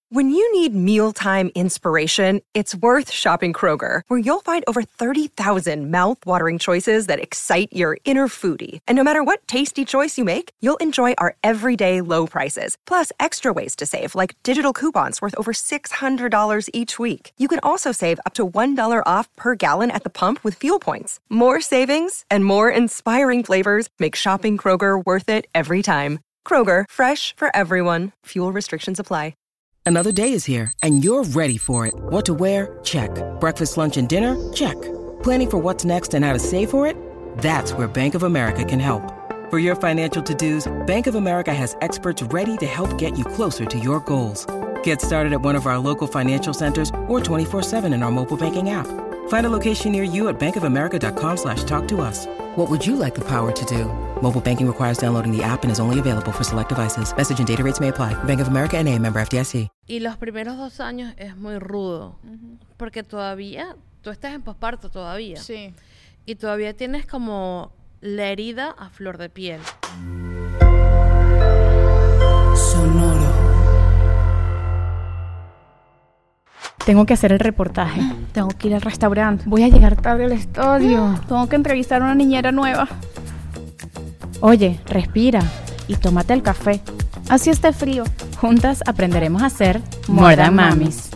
When you need mealtime inspiration, it's worth shopping Kroger, where you'll find over 30,000 mouth-watering choices that excite your inner foodie. And no matter what tasty choice you make, you'll enjoy our everyday low prices, plus extra ways to save, like digital coupons worth over $600 each week. You can also save up to $1 off per gallon at the pump with fuel points. More savings and more inspiring flavors make shopping Kroger worth it every time. Kroger, fresh for everyone. Fuel restrictions apply. Another day is here, and you're ready for it. What to wear? Check. Breakfast, lunch, and dinner? Check. Planning for what's next and how to save for it? That's where Bank of America can help. For your financial to-dos, Bank of America has experts ready to help get you closer to your goals. Get started at one of our local financial centers or 24/7 in our mobile banking app. Find a location near you at bankofamerica.com/talktous. What would you like the power to do? Mobile banking requires downloading the app and is only available for select devices. Message and data rates may apply. Bank of America N.A., member FDIC. Y los primeros 2 años es muy rudo. Porque todavía, tú estás en posparto todavía. Sí. Y todavía tienes como la herida a flor de piel. Sonoro. Tengo que hacer el reportaje. Tengo que ir al restaurante. Voy a llegar tarde al estudio. Tengo que entrevistar a una niñera nueva. Oye, respira y tómate el café. Así esté frío. Juntas aprenderemos a hacer More Than Mamis.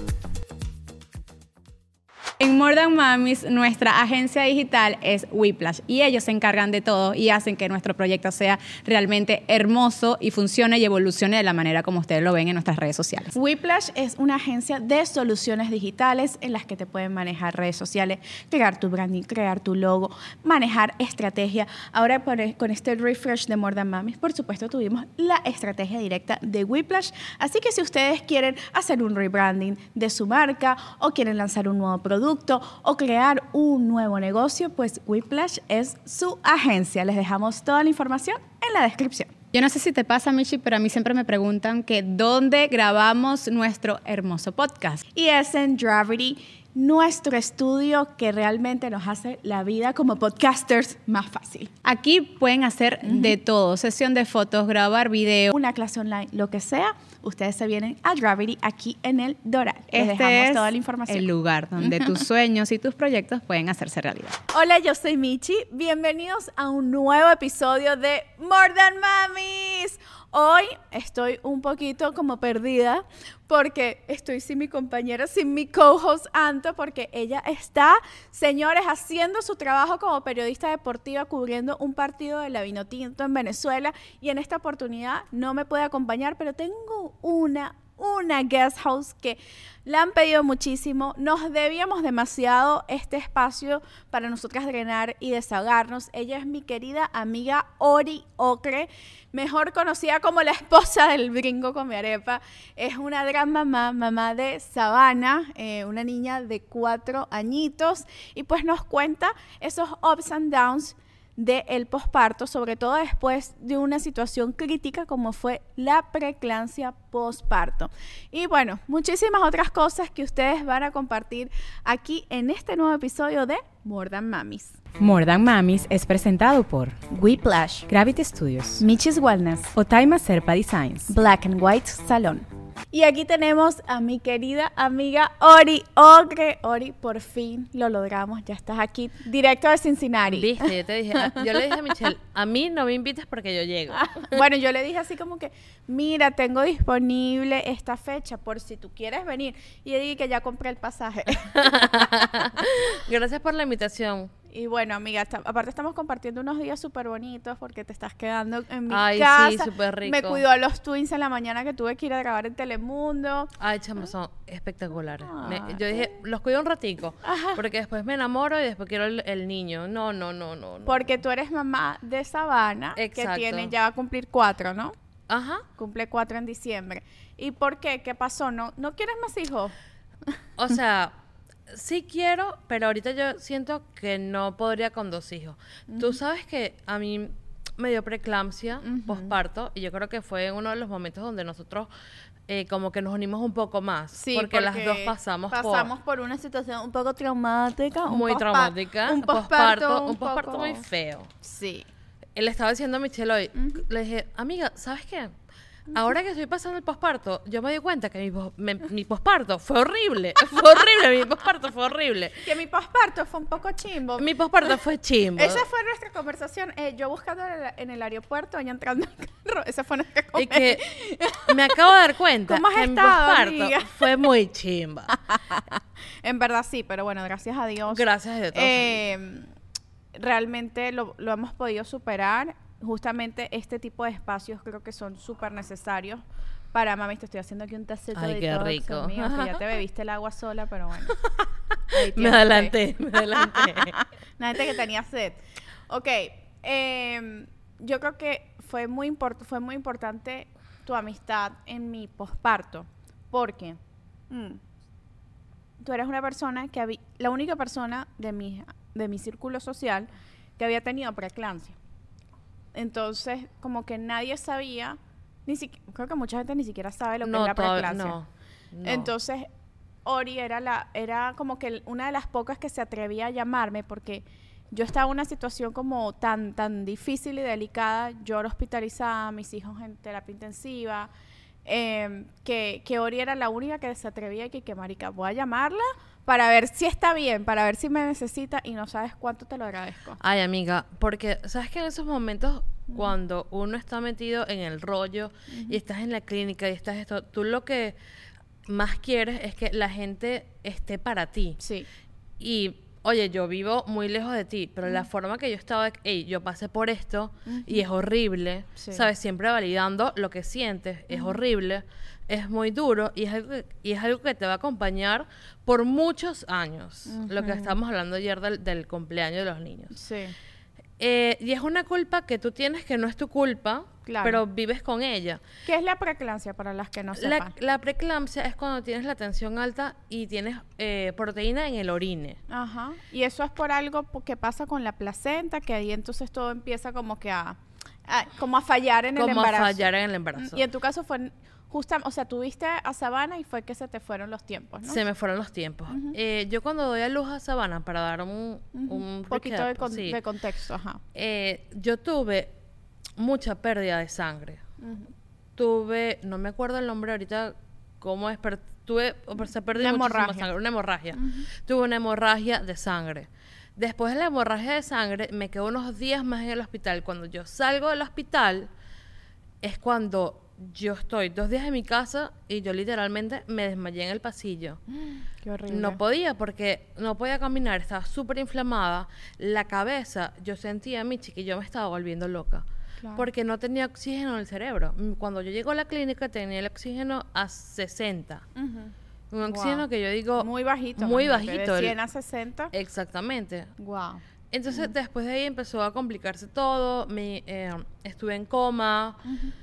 En More Than Mamis, nuestra agencia digital es Whiplash y ellos se encargan de todo y hacen que nuestro proyecto sea realmente hermoso y funcione y evolucione de la manera como ustedes lo ven en nuestras redes sociales. Whiplash es una agencia de soluciones digitales en las que te pueden manejar redes sociales, crear tu branding, crear tu logo, manejar estrategia. Ahora con este refresh de More Than Mamis, por supuesto, tuvimos la estrategia directa de Whiplash. Así que si ustedes quieren hacer un rebranding de su marca o quieren lanzar un nuevo producto o crear un nuevo negocio, pues Whiplash es su agencia. Les dejamos toda la información en la descripción. Yo no sé si te pasa, Michi, pero a mí siempre me preguntan que dónde grabamos nuestro hermoso podcast. Y es en Gravity, nuestro estudio que realmente nos hace la vida como podcasters más fácil. Aquí pueden hacer de todo, sesión de fotos, grabar video, una clase online, lo que sea. Ustedes se vienen a Gravity aquí en el Doral. Les dejamos toda la información. El lugar donde tus sueños y tus proyectos pueden hacerse realidad. Hola, yo soy Michi. Bienvenidos a un nuevo episodio de More Than Mamis. Hoy estoy un poquito como perdida porque estoy sin mi compañera, sin mi co-host Anto, porque ella está, señores, haciendo su trabajo como periodista deportiva, cubriendo un partido de la Vinotinto en Venezuela, y en esta oportunidad no me puede acompañar, pero tengo una guest house que la han pedido muchísimo. Nos debíamos demasiado este espacio para nosotras drenar y desahogarnos. Ella es mi querida amiga Ori Ocre, mejor conocida como la esposa del Gringo Come Arepa. Es una gran mamá de Savannah, una niña de 4 añitos, y pues nos cuenta esos ups and downs del posparto, sobre todo después de una situación crítica como fue la preeclampsia posparto. Y bueno, muchísimas otras cosas que ustedes van a compartir aquí en este nuevo episodio de More Than Mamis. More Than Mamis es presentado por Whiplash, Gravity Studios, Michi's Wellness, Otaima Serpa Designs, Black and White Salon. Y aquí tenemos a mi querida amiga Ori Ocre. Ori, por fin lo logramos. Ya estás aquí, directo de Cincinnati. Viste, yo te dije, yo le dije a Michelle, a mí no me invites porque yo llego. Bueno, yo le dije así como que, mira, tengo disponible esta fecha por si tú quieres venir. Y yo dije que ya compré el pasaje. Gracias por la invitación. Y bueno, amiga, aparte estamos compartiendo unos días súper bonitos porque te estás quedando en mi casa. Sí, súper rico. Me cuidó a los twins en la mañana que tuve que ir a grabar en Telemundo. Ay, chamo, son espectaculares. Yo dije, los cuido un ratico, porque después me enamoro y después quiero el niño. No. Porque tú eres mamá de Savannah, exacto, que ya va a cumplir 4, ¿no? Ajá. Cumple 4 en diciembre. ¿Y por qué? ¿Qué pasó? ¿No quieres más hijos? O sea, sí quiero, pero ahorita yo siento que no podría con 2 hijos. Tú sabes que a mí me dio preeclampsia posparto, y yo creo que fue uno de los momentos donde nosotros como que nos unimos un poco más. Sí, porque las dos pasamos por una situación un poco traumática. Muy traumática. Un posparto muy feo. Sí. Le estaba diciendo a Michelle hoy, le dije, amiga, ¿sabes qué? Ahora que estoy pasando el posparto, yo me di cuenta que mi posparto fue horrible. Fue horrible, mi posparto fue horrible. Que mi posparto fue un poco chimbo. Mi posparto fue chimbo. Esa fue nuestra conversación. Yo buscando en el aeropuerto, ella entrando al carro. Esa fue nuestra Y conversación. que me acabo de dar cuenta ¿Cómo has que mi estado, posparto amiga? fue muy chimba. En verdad sí, pero bueno, gracias a Dios. Gracias a Dios. Realmente lo hemos podido superar. Justamente este tipo de espacios creo que son súper necesarios para mami. Te estoy haciendo aquí un tacito Ay, de qué todo, rico. Dios mío, que ya te bebiste el agua sola, pero bueno. Ahí Me tienes adelanté, me adelanté. Una gente que tenía sed. Ok, yo creo que fue muy importante tu amistad en mi posparto, porque tú eres una persona que la única persona de mi círculo social que había tenido preeclampsia. Entonces, como que nadie sabía, creo que mucha gente ni siquiera sabe lo que es la preeclampsia. No. Entonces, Ori era como que una de las pocas que se atrevía a llamarme, porque yo estaba en una situación como tan difícil y delicada. Yo era hospitalizada, mis hijos en terapia intensiva, que Ori era la única que se atrevía y que marica, voy a llamarla para ver si está bien, para ver si me necesita, y no sabes cuánto te lo agradezco. Ay, amiga, porque sabes que en esos momentos cuando uno está metido en el rollo y estás en la clínica y estás esto, tú lo que más quieres es que la gente esté para ti. Sí. Y oye, yo vivo muy lejos de ti, pero la forma que yo estaba, yo pasé por esto y es horrible, Sí. ¿sabes? Siempre validando lo que sientes, es horrible, es muy duro y es algo que te va a acompañar por muchos años. Lo que estábamos hablando ayer del cumpleaños de los niños. Sí. Y es una culpa que tú tienes que no es tu culpa, Claro. pero vives con ella. ¿Qué es la preeclampsia para las que no sepan? La preeclampsia es cuando tienes la tensión alta y tienes proteína en el orine. Ajá. Y eso es por algo que pasa con la placenta, que ahí entonces todo empieza como que como a fallar en el Como embarazo. a fallar en el embarazo. Y en tu caso fue o sea, tuviste a Sabana y fue que se te fueron los tiempos, ¿no? Se me fueron los tiempos. Yo cuando doy a luz a Sabana, para dar un poquito recap, sí, de contexto, ajá. yo tuve mucha pérdida de sangre. Tuve, no me acuerdo el nombre ahorita cómo es, pero se perdió Una muchísima hemorragia. sangre, una hemorragia. Tuve una hemorragia de sangre. Después de la hemorragia de sangre, me quedo unos días más en el hospital. Cuando yo salgo del hospital, es cuando yo estoy 2 días en mi casa y yo literalmente me desmayé en el pasillo. Qué horrible. No podía porque no podía caminar, estaba súper inflamada. La cabeza, yo sentía, Michi, que yo me estaba volviendo loca. Claro. Porque no tenía oxígeno en el cerebro. Cuando yo llego a la clínica tenía el oxígeno a 60. Un oxígeno Wow. que yo digo... Muy bajito. Muy imagínate, bajito. De 100 a 60. Exactamente. Wow. Entonces, después de ahí empezó a complicarse todo. Estuve en coma.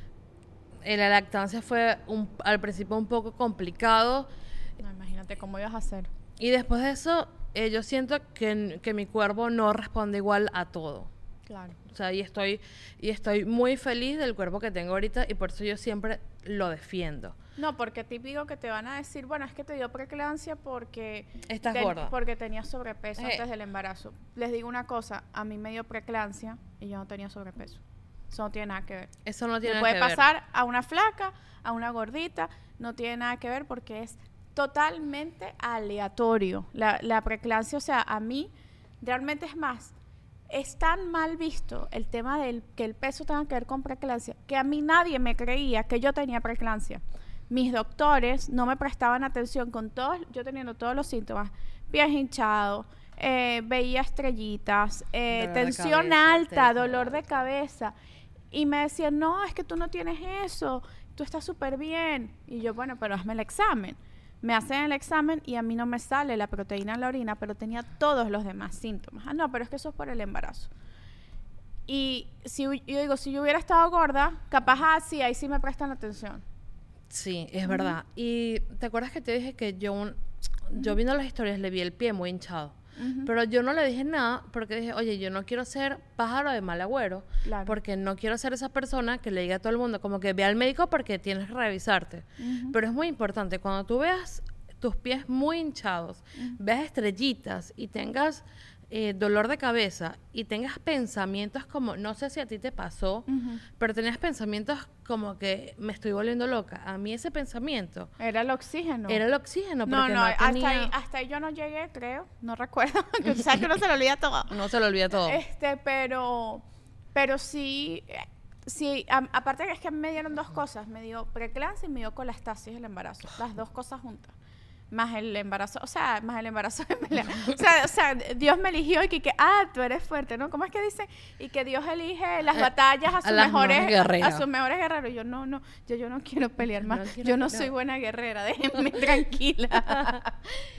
La lactancia fue al principio un poco complicado. No, imagínate cómo ibas a hacer. Y después de eso, yo siento que mi cuerpo no responde igual a todo. Claro. O sea, y estoy muy feliz del cuerpo que tengo ahorita y por eso yo siempre lo defiendo. No, porque típico que te van a decir, bueno, es que te dio preeclampsia porque... Estás gorda. Porque tenías sobrepeso antes del embarazo. Les digo una cosa, a mí me dio preeclampsia y yo no tenía sobrepeso. Eso no tiene nada que ver. Eso no tiene Le nada puede que ver. pasar a una flaca, a una gordita, no tiene nada que ver porque es totalmente aleatorio. La preeclampsia, o sea, a mí realmente es más, es tan mal visto el tema del que el peso tenga que ver con preeclampsia, que a mí nadie me creía que yo tenía preeclampsia. Mis doctores no me prestaban atención con yo teniendo todos los síntomas, pies hinchados, veía estrellitas, Dolor de tensión cabeza, alta, dolor de cabeza. Y me decían, no, es que tú no tienes eso, tú estás súper bien. Y yo, bueno, pero hazme el examen. Me hacen el examen y a mí no me sale la proteína en la orina, pero tenía todos los demás síntomas. Ah, no, pero es que eso es por el embarazo. Y yo digo, si yo hubiera estado gorda, capaz, sí, ahí sí me prestan atención. Sí, es verdad. Y ¿te acuerdas que te dije que yo viendo las historias le vi el pie muy hinchado? Pero yo no le dije nada porque dije, oye, yo no quiero ser pájaro de mal agüero. Claro. Porque no quiero ser esa persona que le diga a todo el mundo como que ve al médico porque tienes que revisarte. Pero es muy importante, cuando tú veas tus pies muy hinchados, veas estrellitas y tengas dolor de cabeza y tengas pensamientos como, no sé si a ti te pasó, pero tenías pensamientos como que me estoy volviendo loca. A mí ese pensamiento Era el oxígeno. era el oxígeno. No, Porque no, tenía- hasta ahí yo no llegué, creo. No recuerdo. Que tú sabes que uno se lo olvida todo. No se lo olvida todo. Pero sí, aparte que es que me dieron dos cosas. Me dio preeclampsia y me dio colastasis el embarazo. Las dos cosas juntas. Más el embarazo de Melea. O sea, Dios me eligió y que tú eres fuerte, ¿no? ¿Cómo es que dice? Y que Dios elige las batallas a sus las mejores guerreras. a sus mejores guerreros. Yo no quiero pelear más. Yo no soy no. buena guerrera, déjenme tranquila.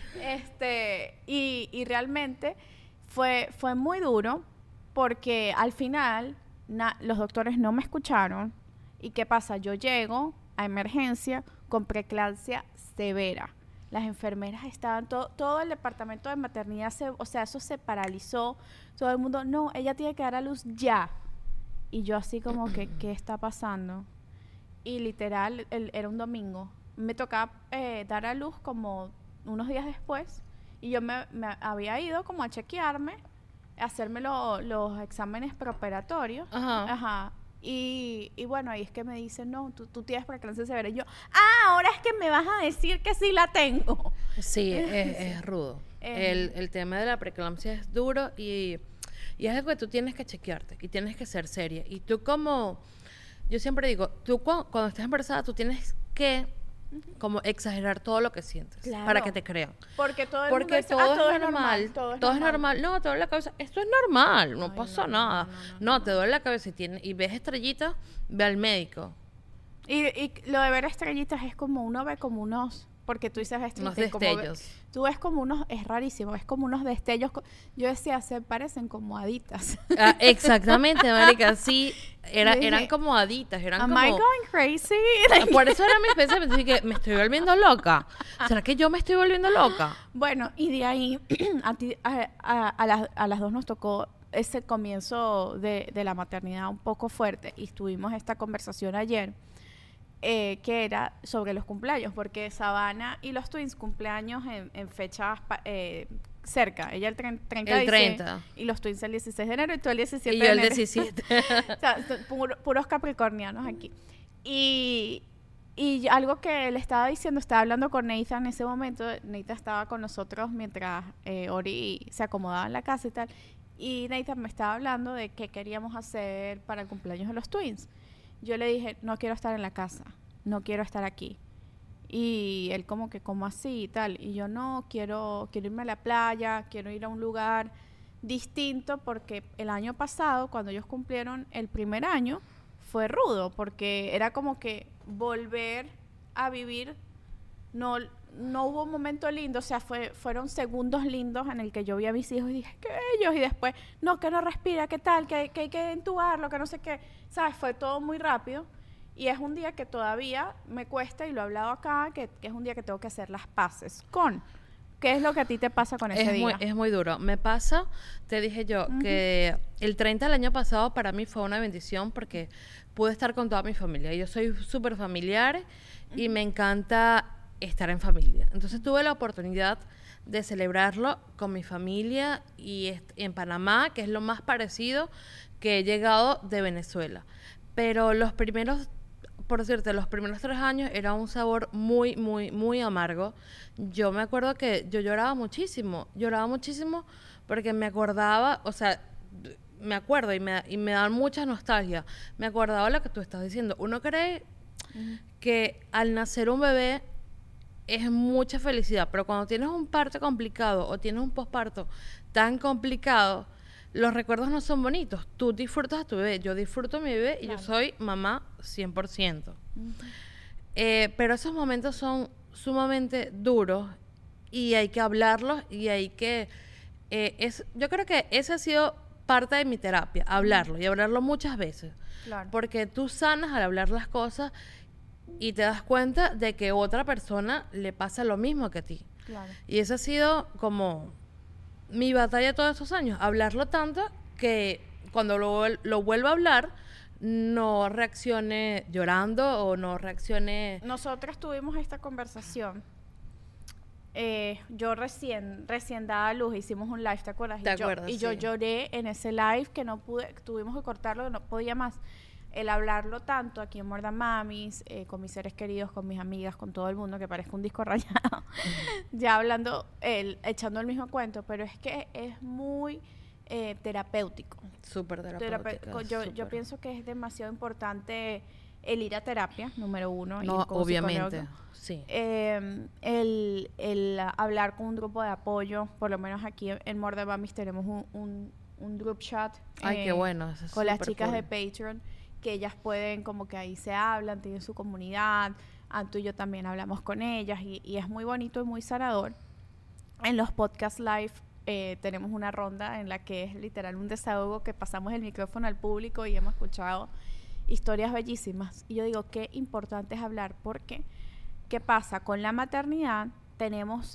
Y realmente fue muy duro porque al final los doctores no me escucharon. ¿Y qué pasa? Yo llego a emergencia con preeclampsia severa. Las enfermeras estaban, todo el departamento de maternidad, eso se paralizó. Todo el mundo, no, ella tiene que dar a luz ya. Y yo así como que, ¿qué está pasando? Y literal, era un domingo. Me tocaba dar a luz como unos días después. Y yo me había ido como a chequearme, a hacerme los exámenes preoperatorios. Ajá. Y bueno, ahí es que me dicen, no, tú tienes preeclampsia severa. Y yo, ahora es que me vas a decir que sí la tengo. Sí, es rudo. El tema de la preeclampsia es duro y es algo que tú tienes que chequearte y tienes que ser seria. Y tú yo siempre digo, tú cuando estás embarazada, tú tienes que como exagerar todo lo que sientes para que te crean. Porque todo el mundo dice, todo es normal. Todo es normal. No, te duele la cabeza. Esto es normal, no pasa nada. No, te duele la cabeza y ves estrellitas, ve al médico. Y lo de ver estrellitas es como uno ve como unos, porque tú dices estrellitas. Unos destellos. Tú ves como unos, es rarísimo, es como unos destellos. Yo decía, se parecen como haditas. Exactamente, marica, sí. Eran Dije, como haditas, eran Am como... I going crazy? Por eso era mis pensamientos, así que me estoy volviendo loca. ¿Será que yo me estoy volviendo loca? Bueno, y de ahí a las dos nos tocó ese comienzo de la maternidad un poco fuerte y tuvimos esta conversación ayer que era sobre los cumpleaños, porque Savannah y los twins cumpleaños en fechas cerca. Ella el 30 de diciembre y los twins el 16 de enero y tú el 17 y de yo enero. el 17. O sea, puros capricornianos aquí. Y algo que le estaba diciendo, estaba hablando con Nathan en ese momento. Nathan estaba con nosotros mientras Ori se acomodaba en la casa y tal. Y Nathan me estaba hablando de qué queríamos hacer para el cumpleaños de los twins. Yo le dije, no quiero estar en la casa, no quiero estar aquí. Y él como que, ¿cómo así y tal? Y yo, no, quiero irme a la playa, quiero ir a un lugar distinto, porque el año pasado, cuando ellos cumplieron el primer año, fue rudo, porque era como que volver a vivir, no hubo un momento lindo, o sea, fueron segundos lindos en el que yo vi a mis hijos y dije, ¿qué ellos? Y después, no, que no respira, ¿qué tal? Que hay que entubarlo, que no sé qué, ¿sabes? Fue todo muy rápido. Y es un día que todavía me cuesta, y lo he hablado acá, que es un día que tengo que hacer las paces con. ¿Qué es lo que a ti te pasa con ese día? Es muy duro. Me pasa, te dije yo, que el 30 del año pasado para mí fue una bendición porque pude estar con toda mi familia. Yo soy súper familiar y me encanta estar en familia. Entonces tuve la oportunidad de celebrarlo con mi familia y en Panamá, que es lo más parecido que he llegado de Venezuela. Pero los primeros 3 años era un sabor muy, muy, muy amargo. Yo me acuerdo que yo lloraba muchísimo porque me acordaba, o sea, me acuerdo y me da mucha nostalgia. Me acordaba lo que tú estás diciendo. Uno cree que al nacer un bebé es mucha felicidad, pero cuando tienes un parto complicado o tienes un posparto tan complicado, los recuerdos no son bonitos. Tú disfrutas a tu bebé, yo disfruto a mi bebé y yo soy mamá 100%. Pero esos momentos son sumamente duros y hay que hablarlos y hay que... yo creo que esa ha sido parte de mi terapia, hablarlo y hablarlo muchas veces. Claro. Porque tú sanas al hablar las cosas y te das cuenta de que otra persona le pasa lo mismo que a ti. Claro. Y esa ha sido como mi batalla todos esos años, hablarlo tanto que cuando lo vuelvo a hablar no reaccione llorando o no reaccione... Nosotras tuvimos esta conversación yo recién dada a luz, hicimos un live, ¿te acuerdas? ¿Te acuerdas? Y yo Sí. lloré en ese live que no pude, tuvimos que cortarlo, no podía más. El hablarlo tanto aquí en More Than Mamis, con mis seres queridos, con mis amigas, con todo el mundo, que parezca un disco rayado, ya hablando, echando el mismo cuento, pero es que es muy terapéutico. Súper terapéutico. Yo súper. pienso que es demasiado importante el ir a terapia, número uno. No, ir con obviamente, psicólogo. sí. El hablar con un grupo de apoyo, por lo menos aquí en More Than Mamis tenemos un group chat. Ay, qué bueno. Eso es con las súper chicas cool. de Patreon, que ellas pueden, como que ahí se hablan, tienen su comunidad. Anto y yo también hablamos con ellas y es muy bonito y muy sanador. En los podcast live tenemos una ronda en la que es literal un desahogo, que pasamos el micrófono al público y hemos escuchado historias bellísimas. Y yo digo, qué importante es hablar, porque ¿qué pasa? Con la maternidad tenemos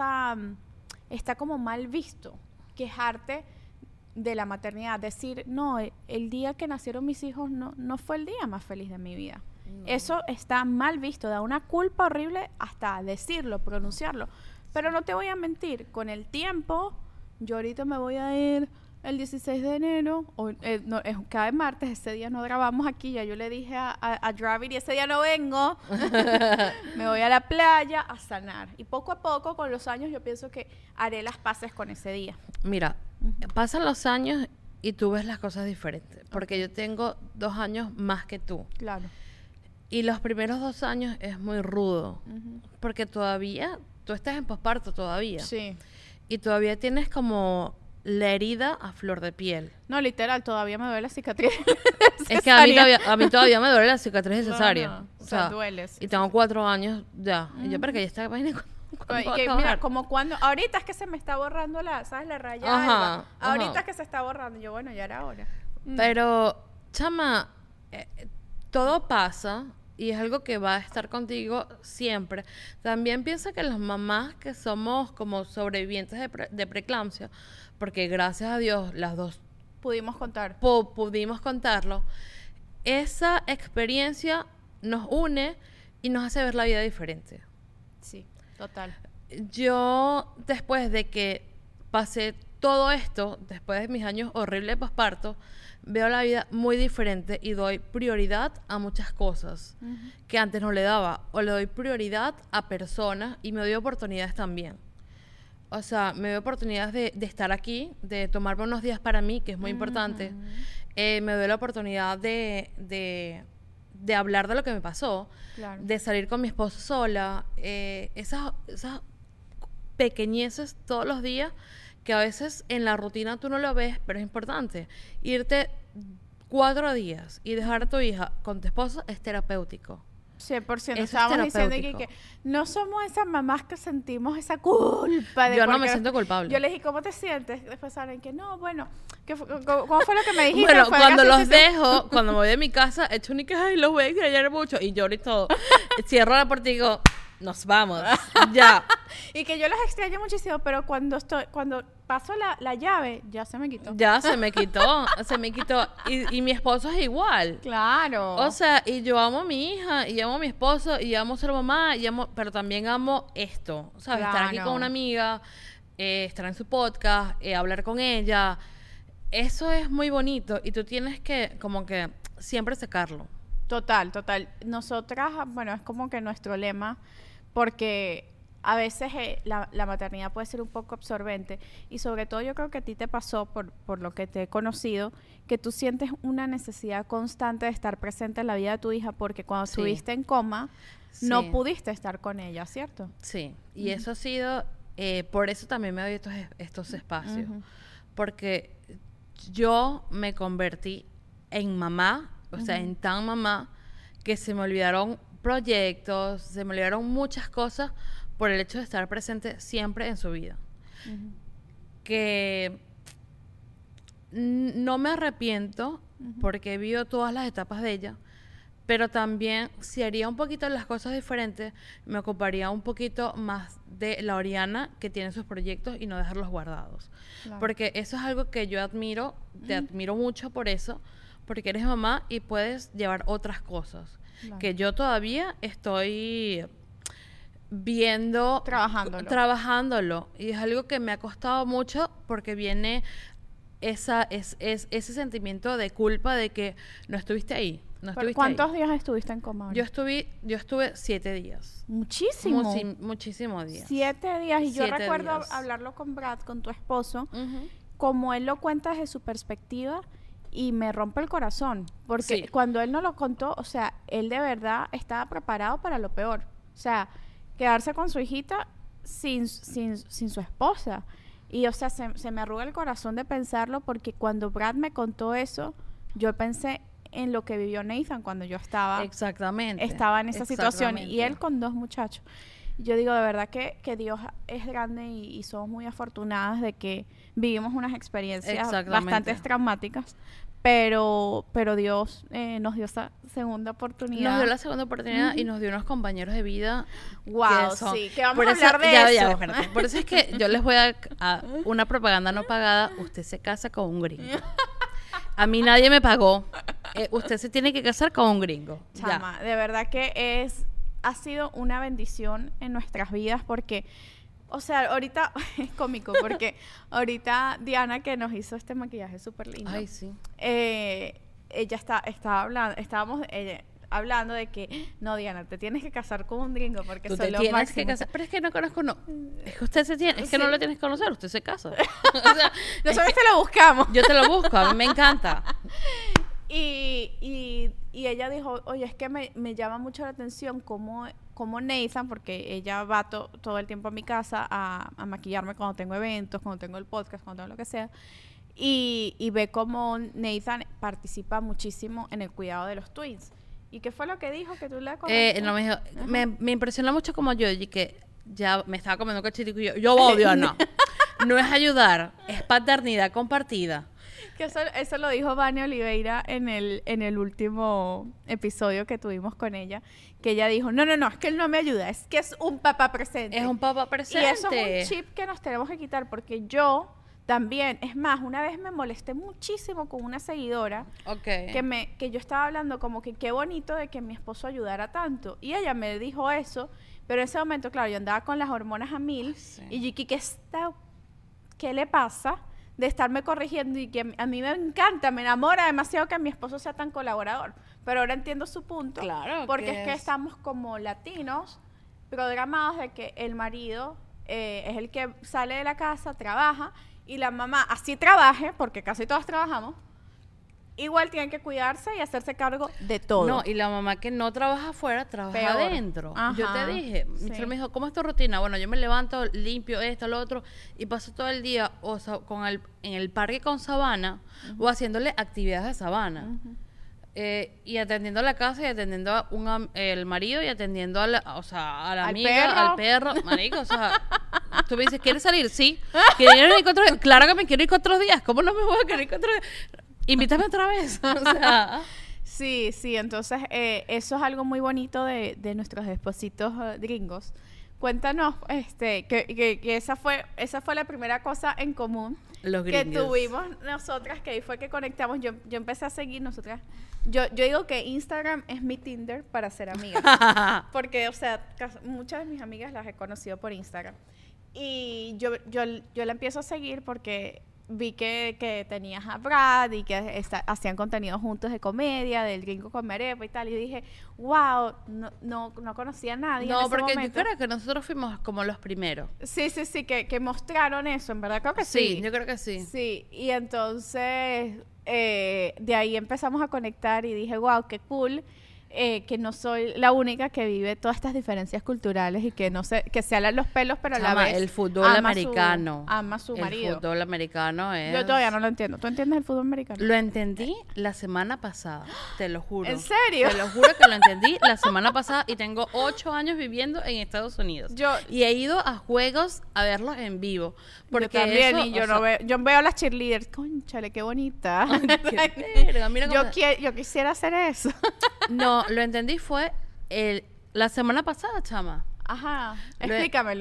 está como mal visto quejarte de la maternidad, decir, no, el día que nacieron mis hijos no fue el día más feliz de mi vida. Eso está mal visto, da una culpa horrible hasta decirlo, pronunciarlo. Pero no te voy a mentir, con el tiempo, yo ahorita me voy a ir el 16 de enero, cada martes, ese día no grabamos aquí, ya yo le dije a Dravir, y ese día no vengo, me voy a la playa a sanar. Y poco a poco, con los años, yo pienso que haré las paces con ese día. Mira, pasan los años y tú ves las cosas diferentes. Porque yo tengo 2 años más que tú. Claro. Y los primeros 2 años es muy rudo. Porque todavía, tú estás en posparto todavía. Sí. Y todavía tienes como la herida a flor de piel. No, literal, todavía me duele la cicatriz. Es que a mí todavía me duele la cicatriz de cesárea. No. O sea, duele. Y tengo 4 años ya. Y yo, pero que ya está vaina. Y que, mira, como cuando, ahorita es que se me está borrando la raya alba. Ahorita es que se está borrando. Yo, bueno, ya era hora. Pero, chama, todo pasa y es algo que va a estar contigo siempre. También piensa que las mamás que somos como sobrevivientes de preeclampsia, porque gracias a Dios las dos Pudimos contar. pudimos contarlo, esa experiencia nos une y nos hace ver la vida diferente. Sí, total. Yo, después de que pasé todo esto, después de mis años horribles de posparto, veo la vida muy diferente y doy prioridad a muchas cosas que antes no le daba. O le doy prioridad a personas y me doy oportunidades también. O sea, me doy oportunidades de estar aquí, de tomarme unos días para mí, que es muy importante. Me doy la oportunidad de hablar de lo que me pasó, Claro. de salir con mi esposo sola. Esas pequeñeces todos los días que a veces en la rutina tú no lo ves, pero es importante. Irte 4 días y dejar a tu hija con tu esposo es terapéutico. 100%. Eso es Estábamos diciendo terapéutico. que no somos esas mamás que sentimos esa culpa. Yo no me siento culpable. Yo le dije, ¿cómo te sientes? Después saben que no, bueno, ¿cómo fue lo que me dijiste? Bueno, Fue cuando que los sí, sí, dejo, cuando me voy de mi casa, echo ni que, ay, los voy a extrañar mucho. Y lloro y todo. Cierro la puerta y digo, nos vamos. Ya. Y que yo los extraño muchísimo, pero cuando paso la llave, ya se me quitó. Ya se me quitó. Se me quitó. Y mi esposo es igual. Claro. O sea, y yo amo a mi hija, y amo a mi esposo, y amo ser mamá, pero también amo esto. ¿Sabes? Estar aquí Claro. con una amiga, estar en su podcast, hablar con ella. Eso es muy bonito. Y tú tienes que, como que, siempre sacarlo. Total. Nosotras, bueno, es como que nuestro lema, porque a veces la maternidad puede ser un poco absorbente, y sobre todo yo creo que a ti te pasó, por lo que te he conocido, que tú sientes una necesidad constante de estar presente en la vida de tu hija, porque cuando Sí. estuviste en coma, Sí. no pudiste estar con ella, ¿cierto? Sí, y eso ha sido, por eso también me doy estos espacios, porque yo me convertí en mamá, o sea, en tan mamá, que se me olvidaron proyectos, se me olvidaron muchas cosas por el hecho de estar presente siempre en su vida. Que no me arrepiento porque he vivido todas las etapas de ella, pero también si haría un poquito las cosas diferentes, me ocuparía un poquito más de la Oriana que tiene sus proyectos y no dejarlos guardados. Claro. Porque eso es algo que yo admiro, te admiro mucho por eso, porque eres mamá y puedes llevar otras cosas. Claro. Que yo todavía estoy viendo... Trabajándolo. Y es algo que me ha costado mucho porque viene ese sentimiento de culpa de que no estuviste ahí. No ¿Pero estuviste cuántos ahí. días estuviste en coma? Yo estuve 7 días. Muchísimo. Muchísimos días. 7 días. Y yo 7 recuerdo días. hablarlo con Brad, con tu esposo, Ujú. como él lo cuenta desde su perspectiva y me rompe el corazón. Porque Sí. cuando él nos lo contó, o sea, él de verdad estaba preparado para lo peor. O sea, quedarse con su hijita sin su esposa. Y, o sea, se me arruga el corazón de pensarlo porque cuando Brad me contó eso, yo pensé en lo que vivió Nathan cuando yo estaba en esa situación. Y él con 2 muchachos. Yo digo, de verdad que Dios es grande y somos muy afortunadas de que vivimos unas experiencias bastante traumáticas. Pero Dios nos dio esa segunda oportunidad. Nos dio la segunda oportunidad y nos dio unos compañeros de vida. Wow, que son- sí, que vamos por a hablar de eso. Ya, espérate. Por eso es que yo les voy a una propaganda no pagada. Usted se casa con un gringo. A mí nadie me pagó. Usted se tiene que casar con un gringo. Ya. Chama, de verdad que ha sido una bendición en nuestras vidas porque, o sea, ahorita es cómico porque ahorita Diana que nos hizo este maquillaje súper lindo. Ay, sí. Ella estaba hablando de que no, Diana, te tienes que casar con un gringo porque Tú son te los tienes que máximos. casar. Pero es que no conozco, no. Es que usted se tiene, es que no Sí. lo tienes que conocer, usted se casa. O sea, Nosotros te lo buscamos. yo te lo busco, a mí me encanta. Y ella dijo, oye, es que me llama mucho la atención cómo Nathan, porque ella va todo el tiempo a mi casa a maquillarme cuando tengo eventos, cuando tengo el podcast, cuando tengo lo que sea, y ve cómo Nathan participa muchísimo en el cuidado de los twins. ¿Y qué fue lo que dijo que tú le comentaste? No, me dijo, me impresionó mucho como yo, y que ya me estaba comiendo un cachetico y yo odio, no. No es ayudar, es paternidad compartida. Que eso lo dijo Vania Oliveira en el último episodio que tuvimos con ella, que ella dijo, no, es que él no me ayuda, es que es un papá presente. Es un papá presente. Y eso es un chip que nos tenemos que quitar, porque yo también, es más, una vez me molesté muchísimo con una seguidora que yo estaba hablando como que qué bonito de que mi esposo ayudara tanto. Y ella me dijo eso, pero en ese momento, claro, yo andaba con las hormonas a 1000 y Jiki, ¿qué le pasa? De estarme corrigiendo y que a mí me encanta, me enamora demasiado que mi esposo sea tan colaborador. Pero ahora entiendo su punto. Claro, porque es que estamos como latinos programados de que el marido es el que sale de la casa, trabaja, y la mamá así trabaje, porque casi todas trabajamos, igual tienen que cuidarse y hacerse cargo de todo. No, y la mamá que no trabaja afuera, trabaja Peor. adentro. Yo te Ajá, dije, sí. Michelle me dijo, ¿cómo es tu rutina? Bueno, yo me levanto, limpio esto, lo otro, y paso todo el día o sea, en el parque con Sabana o haciéndole actividades de Sabana. Y atendiendo la casa y atendiendo a el marido y atendiendo a la Al amiga, perro. al perro. Marico, o sea, tú me dices, ¿quieres salir? Sí. ¿Quieres ir con otros días? Claro que me quiero ir con otros días. ¿Cómo no me voy a querer ir con otros días? Invítame otra vez. O sea... Sí, entonces eso es algo muy bonito de nuestros espositos gringos. Cuéntanos, que esa fue la primera cosa en común Los que gringos. tuvimos nosotras, que ahí fue que conectamos. Yo empecé a seguir nosotras. Yo digo que Instagram es mi Tinder para ser amigas. Porque, o sea, muchas de mis amigas las he conocido por Instagram. Y yo la empiezo a seguir porque vi que tenías a Brad y que hacían contenido juntos de comedia, del gringo con arepa y tal. Y dije, wow, no conocía a nadie en No, ese porque momento. yo creo que nosotros fuimos como los primeros. Sí, que mostraron eso, en verdad creo que sí. Sí, yo creo que sí. Sí, y entonces de ahí empezamos a conectar y dije, wow, qué cool que no soy la única que vive todas estas diferencias culturales y que no sé, que se alan los pelos, pero a la Chama, vez el fútbol ama americano. ama a su marido. El fútbol americano es... Yo todavía no lo entiendo. ¿Tú entiendes el fútbol americano? Lo entendí la semana pasada, te lo juro. ¿En serio? Te lo juro que lo entendí la semana pasada y tengo 8 años viviendo en Estados Unidos. Y he ido a juegos a verlos en vivo. Porque yo también, eso, y yo o no sea, veo, yo veo a las cheerleaders, cónchale, qué bonita. qué verga, mira cómo- yo quisiera hacer eso. No, lo entendí fue la semana pasada, chama. Ajá, Lo- explícamelo.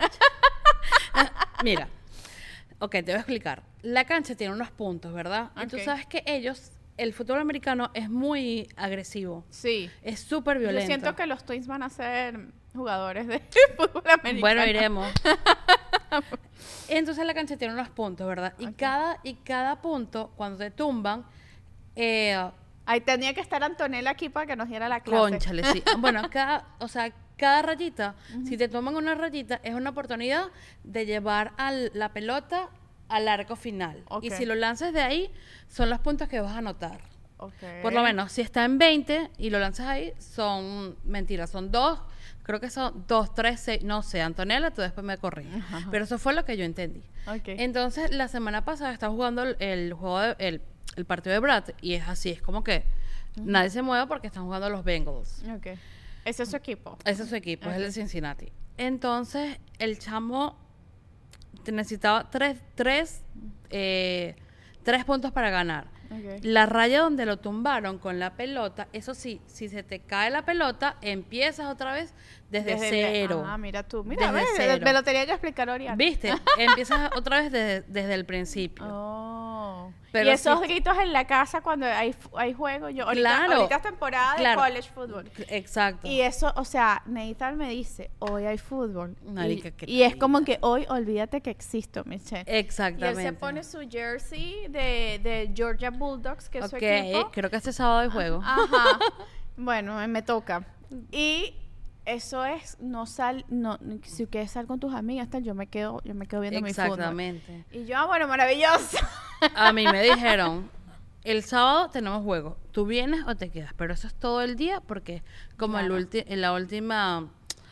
Mira, ok, te voy a explicar. La cancha tiene unos puntos, ¿verdad? Y tú Ok. sabes que el fútbol americano es muy agresivo. Sí. Es súper violento. Yo siento que los Twins van a ser jugadores de fútbol americano. Bueno, iremos. Entonces la cancha tiene unos puntos, ¿verdad? Y cada punto, cuando te tumban, Ahí tenía que estar Antonella aquí para que nos diera la clase. cónchale, sí. Bueno, cada rayita, si te toman una rayita, es una oportunidad de llevar la pelota al arco final. Ok. Y si lo lanzas de ahí, son los puntos que vas a anotar. Okay. Por lo menos, si está en 20 y lo lanzas ahí, son mentiras, son 2, creo que son 2, 3, 6, no sé, Antonella, tú después me corriges. Pero eso fue lo que yo entendí. Okay. Entonces, la semana pasada estaba jugando el partido de Brad y es así, es como que nadie se mueve porque están jugando los Bengals. Okay. Ese es su equipo. Ese es su equipo, es el de Cincinnati. Entonces, el chamo necesitaba 3 puntos para ganar. Okay. La raya donde lo tumbaron con la pelota, eso sí, si se te cae la pelota, empiezas otra vez desde cero. Mira tú. Mira, Desde ves, cero. me lo tenía que explicar Oriana. ¿Viste? Empiezas otra vez desde el principio. Oh. Pero y esos sí- gritos en la casa cuando hay juego. Ahorita es temporada claro. de college football. Exacto. Y eso, o sea, Nathan me dice, hoy hay fútbol. Marica, qué y es como ladilla. que hoy olvídate que existo, Michelle. Y Exactamente. él se pone su jersey de Georgia Bulldogs, que es su equipo. creo que este sábado hay juego. Ajá. Bueno, me toca. Y eso es, si quieres sal con tus amigas, tal, yo me quedo viendo mi fútbol. Exactamente. Y yo, bueno, maravilloso. A mí me dijeron, el sábado tenemos juego, tú vienes o te quedas, pero eso es todo el día porque como Claro. en la última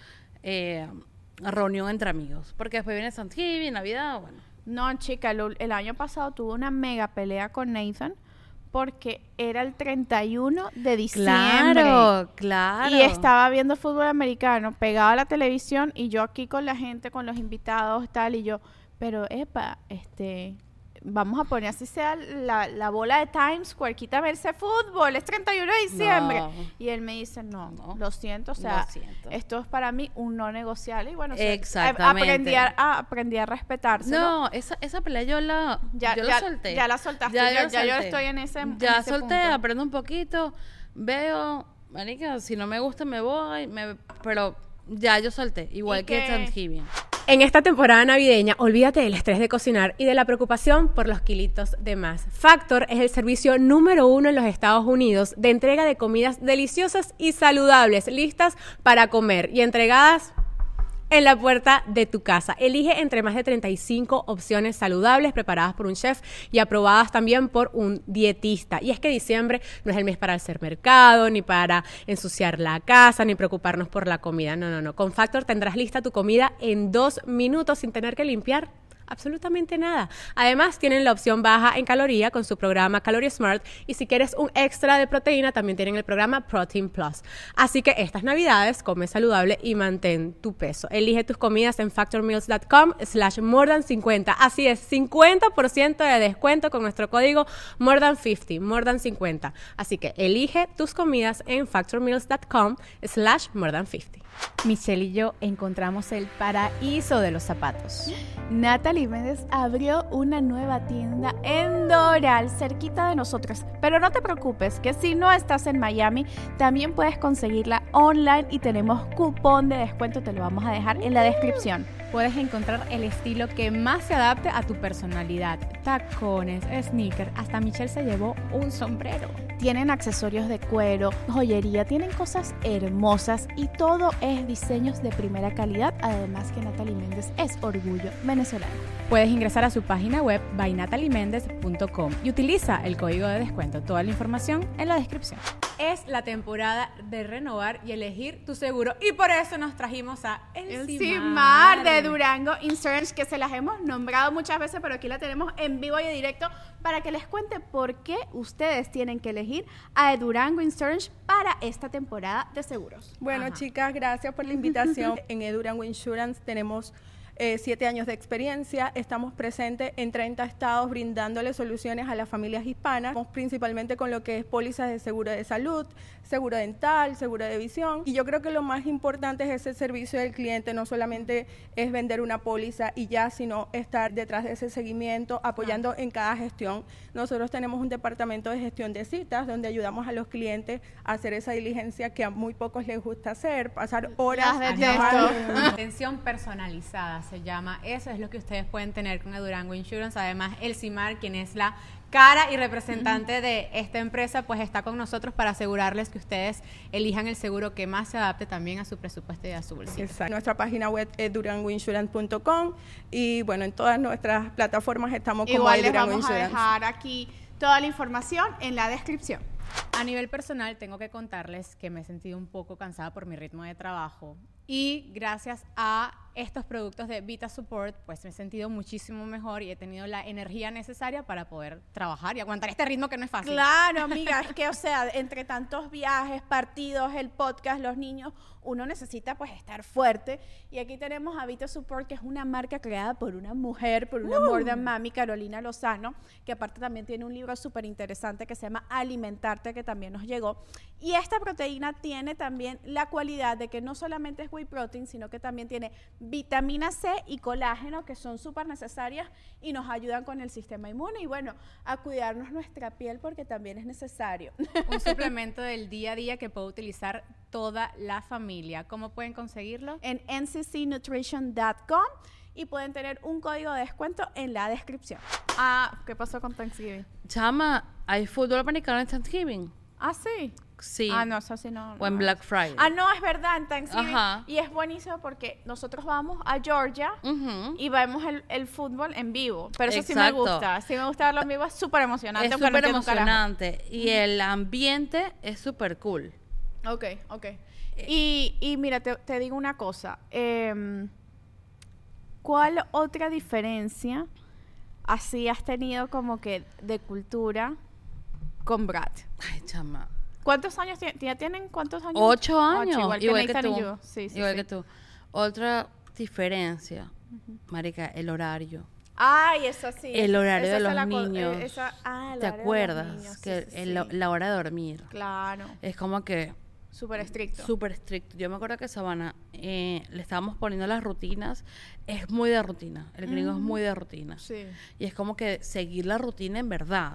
reunión entre amigos, porque después viene Thanksgiving, Navidad, bueno. No, chica, el año pasado tuve una mega pelea con Nathan porque era el 31 de diciembre. Claro. Y estaba viendo fútbol americano pegado a la televisión y yo aquí con la gente, con los invitados tal, y yo, pero vamos a poner así sea la bola de Times Square, quítame ese fútbol, es 31 de diciembre. No. Y él me dice, no, No. lo siento, o sea, Lo siento. esto es para mí un no negociable. Y bueno, Exactamente. aprendí a respetárselo. No, esa pelea yo la solté. Ya la soltaste, Ya ya yo yo solté. estoy en ese Ya en ese solté, punto. aprendo un poquito, veo, marica, si no me gusta me voy, pero ya yo solté, igual ¿Y que qué? Thanksgiving. En esta temporada navideña, olvídate del estrés de cocinar y de la preocupación por los kilitos de más. Factor es el servicio número 1 en los Estados Unidos de entrega de comidas deliciosas y saludables, listas para comer y entregadas en la puerta de tu casa. Elige entre más de 35 opciones saludables preparadas por un chef y aprobadas también por un dietista. Y es que diciembre no es el mes para hacer mercado, ni para ensuciar la casa, ni preocuparnos por la comida. No. Con Factor tendrás lista tu comida en 2 minutos sin tener que limpiar absolutamente nada. Además, tienen la opción baja en caloría con su programa Calorie Smart y si quieres un extra de proteína, también tienen el programa Protein Plus. Así que estas navidades, come saludable y mantén tu peso. Elige tus comidas en factormeals.com/morethan50. Así es, 50% de descuento con nuestro código morethan50, morethan50. Así que elige tus comidas en factormeals.com/morethan50. Michelle y yo encontramos el paraíso de los zapatos. Natalie Méndez abrió una nueva tienda en Doral, cerquita de nosotros. Pero no te preocupes, que si no estás en Miami, también puedes conseguirla online y tenemos cupón de descuento, te lo vamos a dejar en la descripción. Puedes encontrar el estilo que más se adapte a tu personalidad. Tacones, sneakers, hasta Michelle se llevó un sombrero. Tienen accesorios de cuero, joyería, tienen cosas hermosas y todo es diseños de primera calidad, además que Natalie Méndez es orgullo venezolano. Puedes ingresar a su página web bynatalymendez.com y utiliza el código de descuento. Toda la información en la descripción. Es la temporada de renovar y elegir tu seguro y por eso nos trajimos a El Elcimar CIMAR de Durango Insurance, que se las hemos nombrado muchas veces, pero aquí la tenemos en vivo y en directo para que les cuente por qué ustedes tienen que elegir a Durango Insurance para esta temporada de seguros. Bueno, chicas, gracias por la invitación. En Durango Insurance tenemos 7 años de experiencia. Estamos presentes en 30 estados brindándole soluciones a las familias hispanas, principalmente con lo que es pólizas de seguro de salud, seguro dental, seguro de visión. Y yo creo que lo más importante es ese servicio del cliente, no solamente es vender una póliza y ya, sino estar detrás de ese seguimiento, apoyando en cada gestión. Nosotros tenemos un departamento de gestión de citas donde ayudamos a los clientes a hacer esa diligencia que a muy pocos les gusta hacer, pasar horas de llamando. Atención personalizada se llama. Eso es lo que ustedes pueden tener con el Durango Insurance. Además, Elcimar, quien es la cara y representante de esta empresa, pues está con nosotros para asegurarles que ustedes elijan el seguro que más se adapte también a su presupuesto y a su bolsillo. Exacto. Nuestra página web es durangoinsurance.com y bueno, en todas nuestras plataformas estamos como Igual les Durango vamos a Insurance. dejar aquí toda la información en la descripción. A nivel personal, tengo que contarles que me he sentido un poco cansada por mi ritmo de trabajo y gracias a estos productos de Vita Support, pues me he sentido muchísimo mejor y he tenido la energía necesaria para poder trabajar y aguantar este ritmo que no es fácil. Claro, amiga, es que, o sea, entre tantos viajes, partidos, el podcast, los niños, uno necesita pues estar fuerte. Y aquí tenemos a Vita Support, que es una marca creada por una mujer, por una Mordan Mami, Carolina Lozano, que aparte también tiene un libro súper interesante que se llama Alimentarte, que también nos llegó. Y esta proteína tiene también la cualidad de que no solamente es whey protein, sino que también tiene vitamina C y colágeno, que son súper necesarias y nos ayudan con el sistema inmune y bueno, a cuidarnos nuestra piel porque también es necesario. Un suplemento del día a día que puede utilizar toda la familia. ¿Cómo pueden conseguirlo? En nccnutrition.com y pueden tener un código de descuento en la descripción. Ah, ¿qué pasó con Thanksgiving? Chama, ¿hay fútbol americano en Thanksgiving? Ah, sí. Sí. Ah, no, eso sí no. O en Black Friday. Ah, no, es verdad, en Thanksgiving. Ajá. Y es buenísimo porque nosotros vamos a Georgia y vemos el fútbol en vivo. Pero eso sí me Exacto. gusta. Sí me gusta verlo en vivo, es súper emocionante. Es aunque no súper entiendo un carajo. emocionante. Y el ambiente es súper cool. Ok. Y mira, te digo una cosa. ¿Cuál otra diferencia así has tenido como que de cultura con Brad? Ay, chama. ¿Cuántos años ya tienen? ¿Cuántos años? 8 años. Igual que Nathan tú. y yo. Sí, igual que tú. Otra diferencia, marica, el horario. Ay, eso sí. El horario esa de es los la niños. el ¿Te horario de los acuerdas? niños, sí, Que sí, sí. la hora de dormir. Claro. Es como que Súper estricto. súper estricto. Yo me acuerdo que Savannah le estábamos poniendo las rutinas. Es muy de rutina. El gringo es muy de rutina. Sí. Y es como que seguir la rutina en verdad.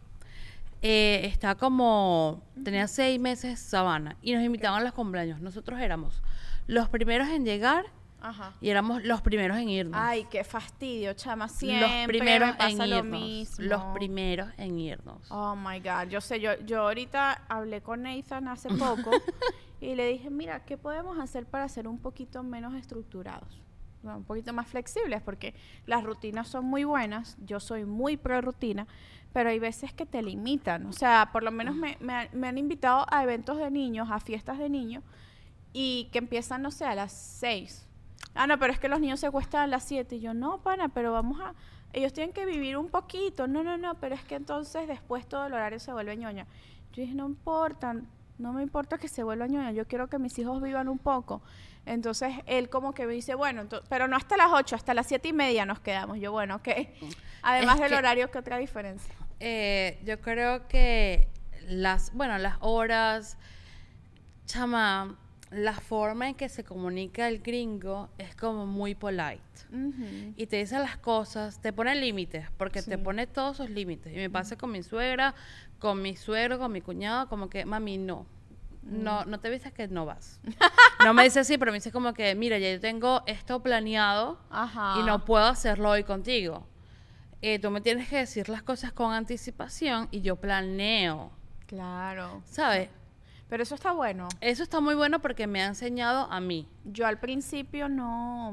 Está como... Tenía 6 meses Savannah y nos invitaban a los cumpleaños. Nosotros éramos los primeros en llegar Ajá. y éramos los primeros en irnos. Ay, qué fastidio, chama. Siempre los primeros me pasa en lo irnos. mismo. Los primeros en irnos. Oh my God, yo sé, yo ahorita hablé con Nathan hace poco y le dije, mira, ¿qué podemos hacer para ser un poquito menos estructurados? Un poquito más flexibles, porque las rutinas son muy buenas, yo soy muy pro rutina, pero hay veces que te limitan. O sea, por lo menos me han invitado a eventos de niños, a fiestas de niños, y que empiezan, no sé, a las 6. Ah, no, pero es que los niños se acuestan a las 7. Y yo, no, pana, pero vamos a... Ellos tienen que vivir un poquito. No, pero es que entonces después todo el horario se vuelve ñoña. Yo dije, no importa, no me importa que se vuelva ñoña, yo quiero que mis hijos vivan un poco. Entonces, él como que me dice, bueno, pero no hasta las 8, hasta las 7:30 nos quedamos. Yo, bueno, ok. Además Es del que- horario, ¿qué otra diferencia? Yo creo que las horas, chama, la forma en que se comunica el gringo es como muy polite. Y te dice las cosas, te pone límites, porque te pone todos sus límites. Y me pasa con mi suegra, con mi suegro, con mi cuñado, como que, mami, no te vistas que no vas. No me dice así, pero me dice como que, mira, ya yo tengo esto planeado Ajá. y no puedo hacerlo hoy contigo. Tú me tienes que decir las cosas con anticipación y yo planeo, Claro. ¿sabes? Pero eso está bueno. Eso está muy bueno porque me ha enseñado a mí. Yo al principio no...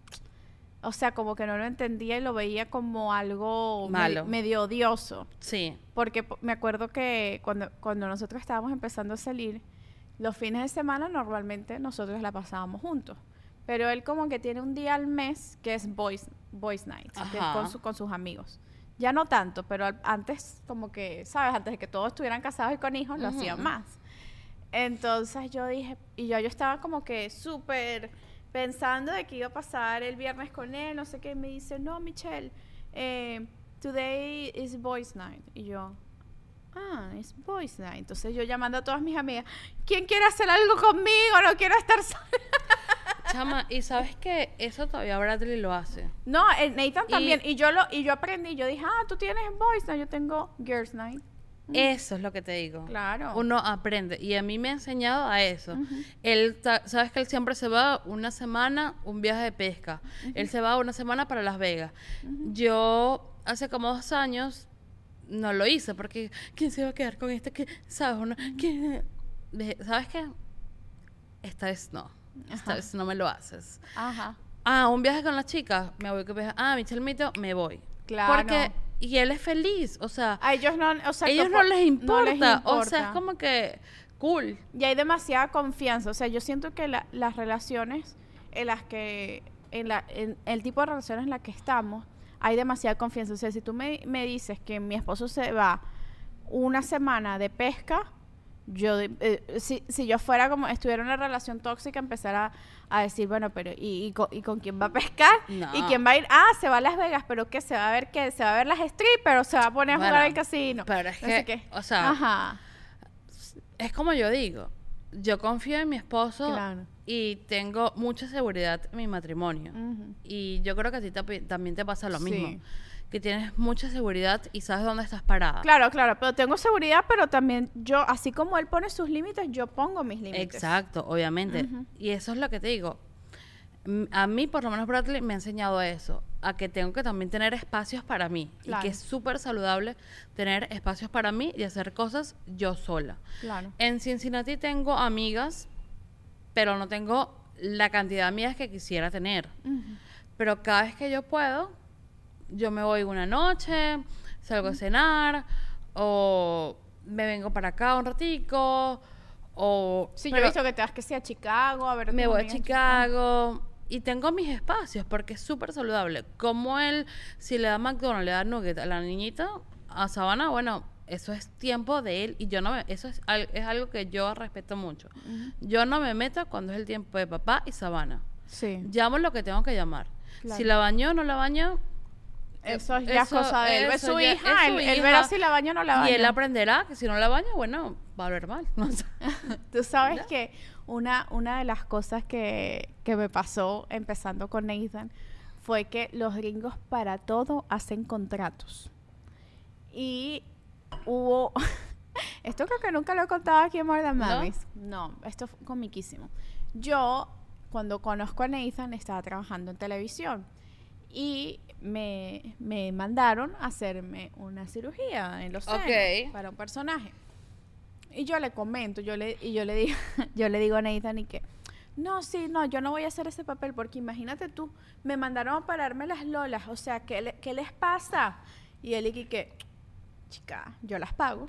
O sea, como que no lo entendía y lo veía como algo Malo. medio odioso. Sí. Porque me acuerdo que cuando nosotros estábamos empezando a salir, los fines de semana normalmente nosotros la pasábamos juntos. Pero él como que tiene un día al mes que es Boys Night, que es Ajá. con sus amigos. Ya no tanto, pero antes como que, ¿sabes? Antes de que todos estuvieran casados y con hijos, lo hacían más. Entonces yo dije, y yo estaba como que súper pensando de que iba a pasar el viernes con él, no sé qué, y me dice, no, Michelle, today is boys night. Y yo, es boys night. Entonces yo llamando a todas mis amigas, ¿quién quiere hacer algo conmigo? No quiero estar sola. Chama, y sabes que eso todavía Bradley lo hace. No, Nathan también. Y yo aprendí, yo dije, tú tienes boys night, yo tengo girls night. Eso es lo que te digo. Claro. Uno aprende. Y a mí me ha enseñado a eso. Él, sabes que él siempre se va una semana, un viaje de pesca. Él se va una semana para Las Vegas. Yo, hace como 2 años, no lo hice porque ¿quién se iba a quedar con este? ¿Sabes? ¿Sabes qué? Esta vez no. Esta vez no me lo haces. Ajá. Un viaje con las chicas, me voy. Michelle Mito, me voy. Claro. Porque, y él es feliz, o sea. A ellos no, o sea, ellos no les importa. O sea, es como que cool. Y hay demasiada confianza. O sea, yo siento que las relaciones en las que, en el tipo de relaciones en las que estamos, hay demasiada confianza. O sea, si tú me dices que mi esposo se va una semana de pesca, yo si yo fuera como estuviera en una relación tóxica, empezara a decir, bueno, pero ¿y con quién va a pescar? No. ¿Y quién va a ir? Se va a Las Vegas, pero ¿qué? ¿Se va a ver qué? ¿Se va a ver las strippers o se va a poner a jugar al casino? Pero es no que, sé qué. o sea, ajá, es como yo digo, yo confío en mi esposo claro, y tengo mucha seguridad en mi matrimonio. Y yo creo que a ti también te pasa lo mismo. Sí. Que tienes mucha seguridad y sabes dónde estás parada. Claro, pero tengo seguridad, pero también yo, así como él pone sus límites, yo pongo mis límites. Exacto, obviamente. Y eso es lo que te digo. A mí, por lo menos Bradley, me ha enseñado eso. A que tengo que también tener espacios para mí. Claro. Y que es súper saludable tener espacios para mí y hacer cosas yo sola. Claro. En Cincinnati tengo amigas, pero no tengo la cantidad de amigas que quisiera tener. Pero cada vez que yo puedo, yo me voy una noche, salgo a cenar, o me vengo para acá un ratico, o... Sí, yo he visto que te vas que sea a Chicago, a ver... Me voy a Chicago, y tengo mis espacios, porque es súper saludable. Como él, si le da McDonald's, le da nugget a la niñita, a Savannah, bueno, eso es tiempo de él, y yo no me... Eso es algo que yo respeto mucho. Yo no me meto cuando es el tiempo de papá y Savannah. Sí. Llamo lo que tengo que llamar. Claro. Si la bañó o no la bañó... Eso es ya cosa de él. Es su ya hija, es su él hija. verá si la baña o no la baña. Y él aprenderá que si no la baña, bueno, va a ver mal. No sé. Tú sabes que una de las cosas que me pasó empezando con Nathan fue que los gringos para todo hacen contratos. Y hubo... Esto creo que nunca lo he contado aquí en More Than Mamis. No, esto fue comiquísimo. Yo, cuando conozco a Nathan, estaba trabajando en televisión. Y me mandaron a hacerme una cirugía en los senos para un personaje. Y yo le comento, yo le digo a Nathan y que no, yo no voy a hacer ese papel porque imagínate tú, me mandaron a operarme las lolas, o sea, ¿qué les pasa? Y él y que chica, yo las pago.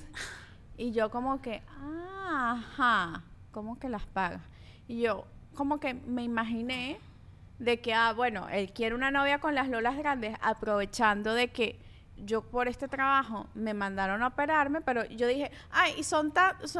Y yo como que, ajá, ¿cómo que las pagas? Y yo como que me imaginé de que, bueno, él quiere una novia con las lolas grandes, aprovechando de que yo por este trabajo me mandaron a operarme, pero yo dije, y son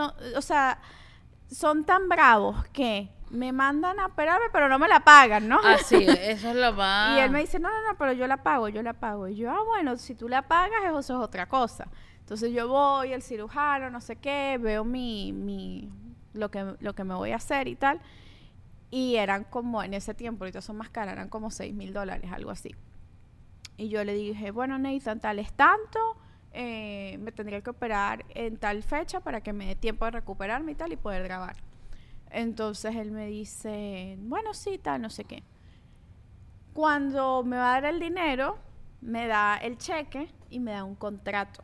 tan bravos que me mandan a operarme, pero no me la pagan, ¿no? Sí, eso es lo más... Y él me dice, no, pero yo la pago. Y yo, bueno, si tú la pagas, eso es otra cosa. Entonces yo voy al cirujano, no sé qué, veo lo que me voy a hacer y tal. Y eran como, en ese tiempo, ahorita son más caras, eran como $6,000, algo así. Y yo le dije, bueno, Nathan, tal es tanto, me tendría que operar en tal fecha para que me dé tiempo de recuperarme y tal, y poder grabar. Entonces él me dice, bueno, sí, tal, no sé qué. Cuando me va a dar el dinero, me da el cheque y me da un contrato.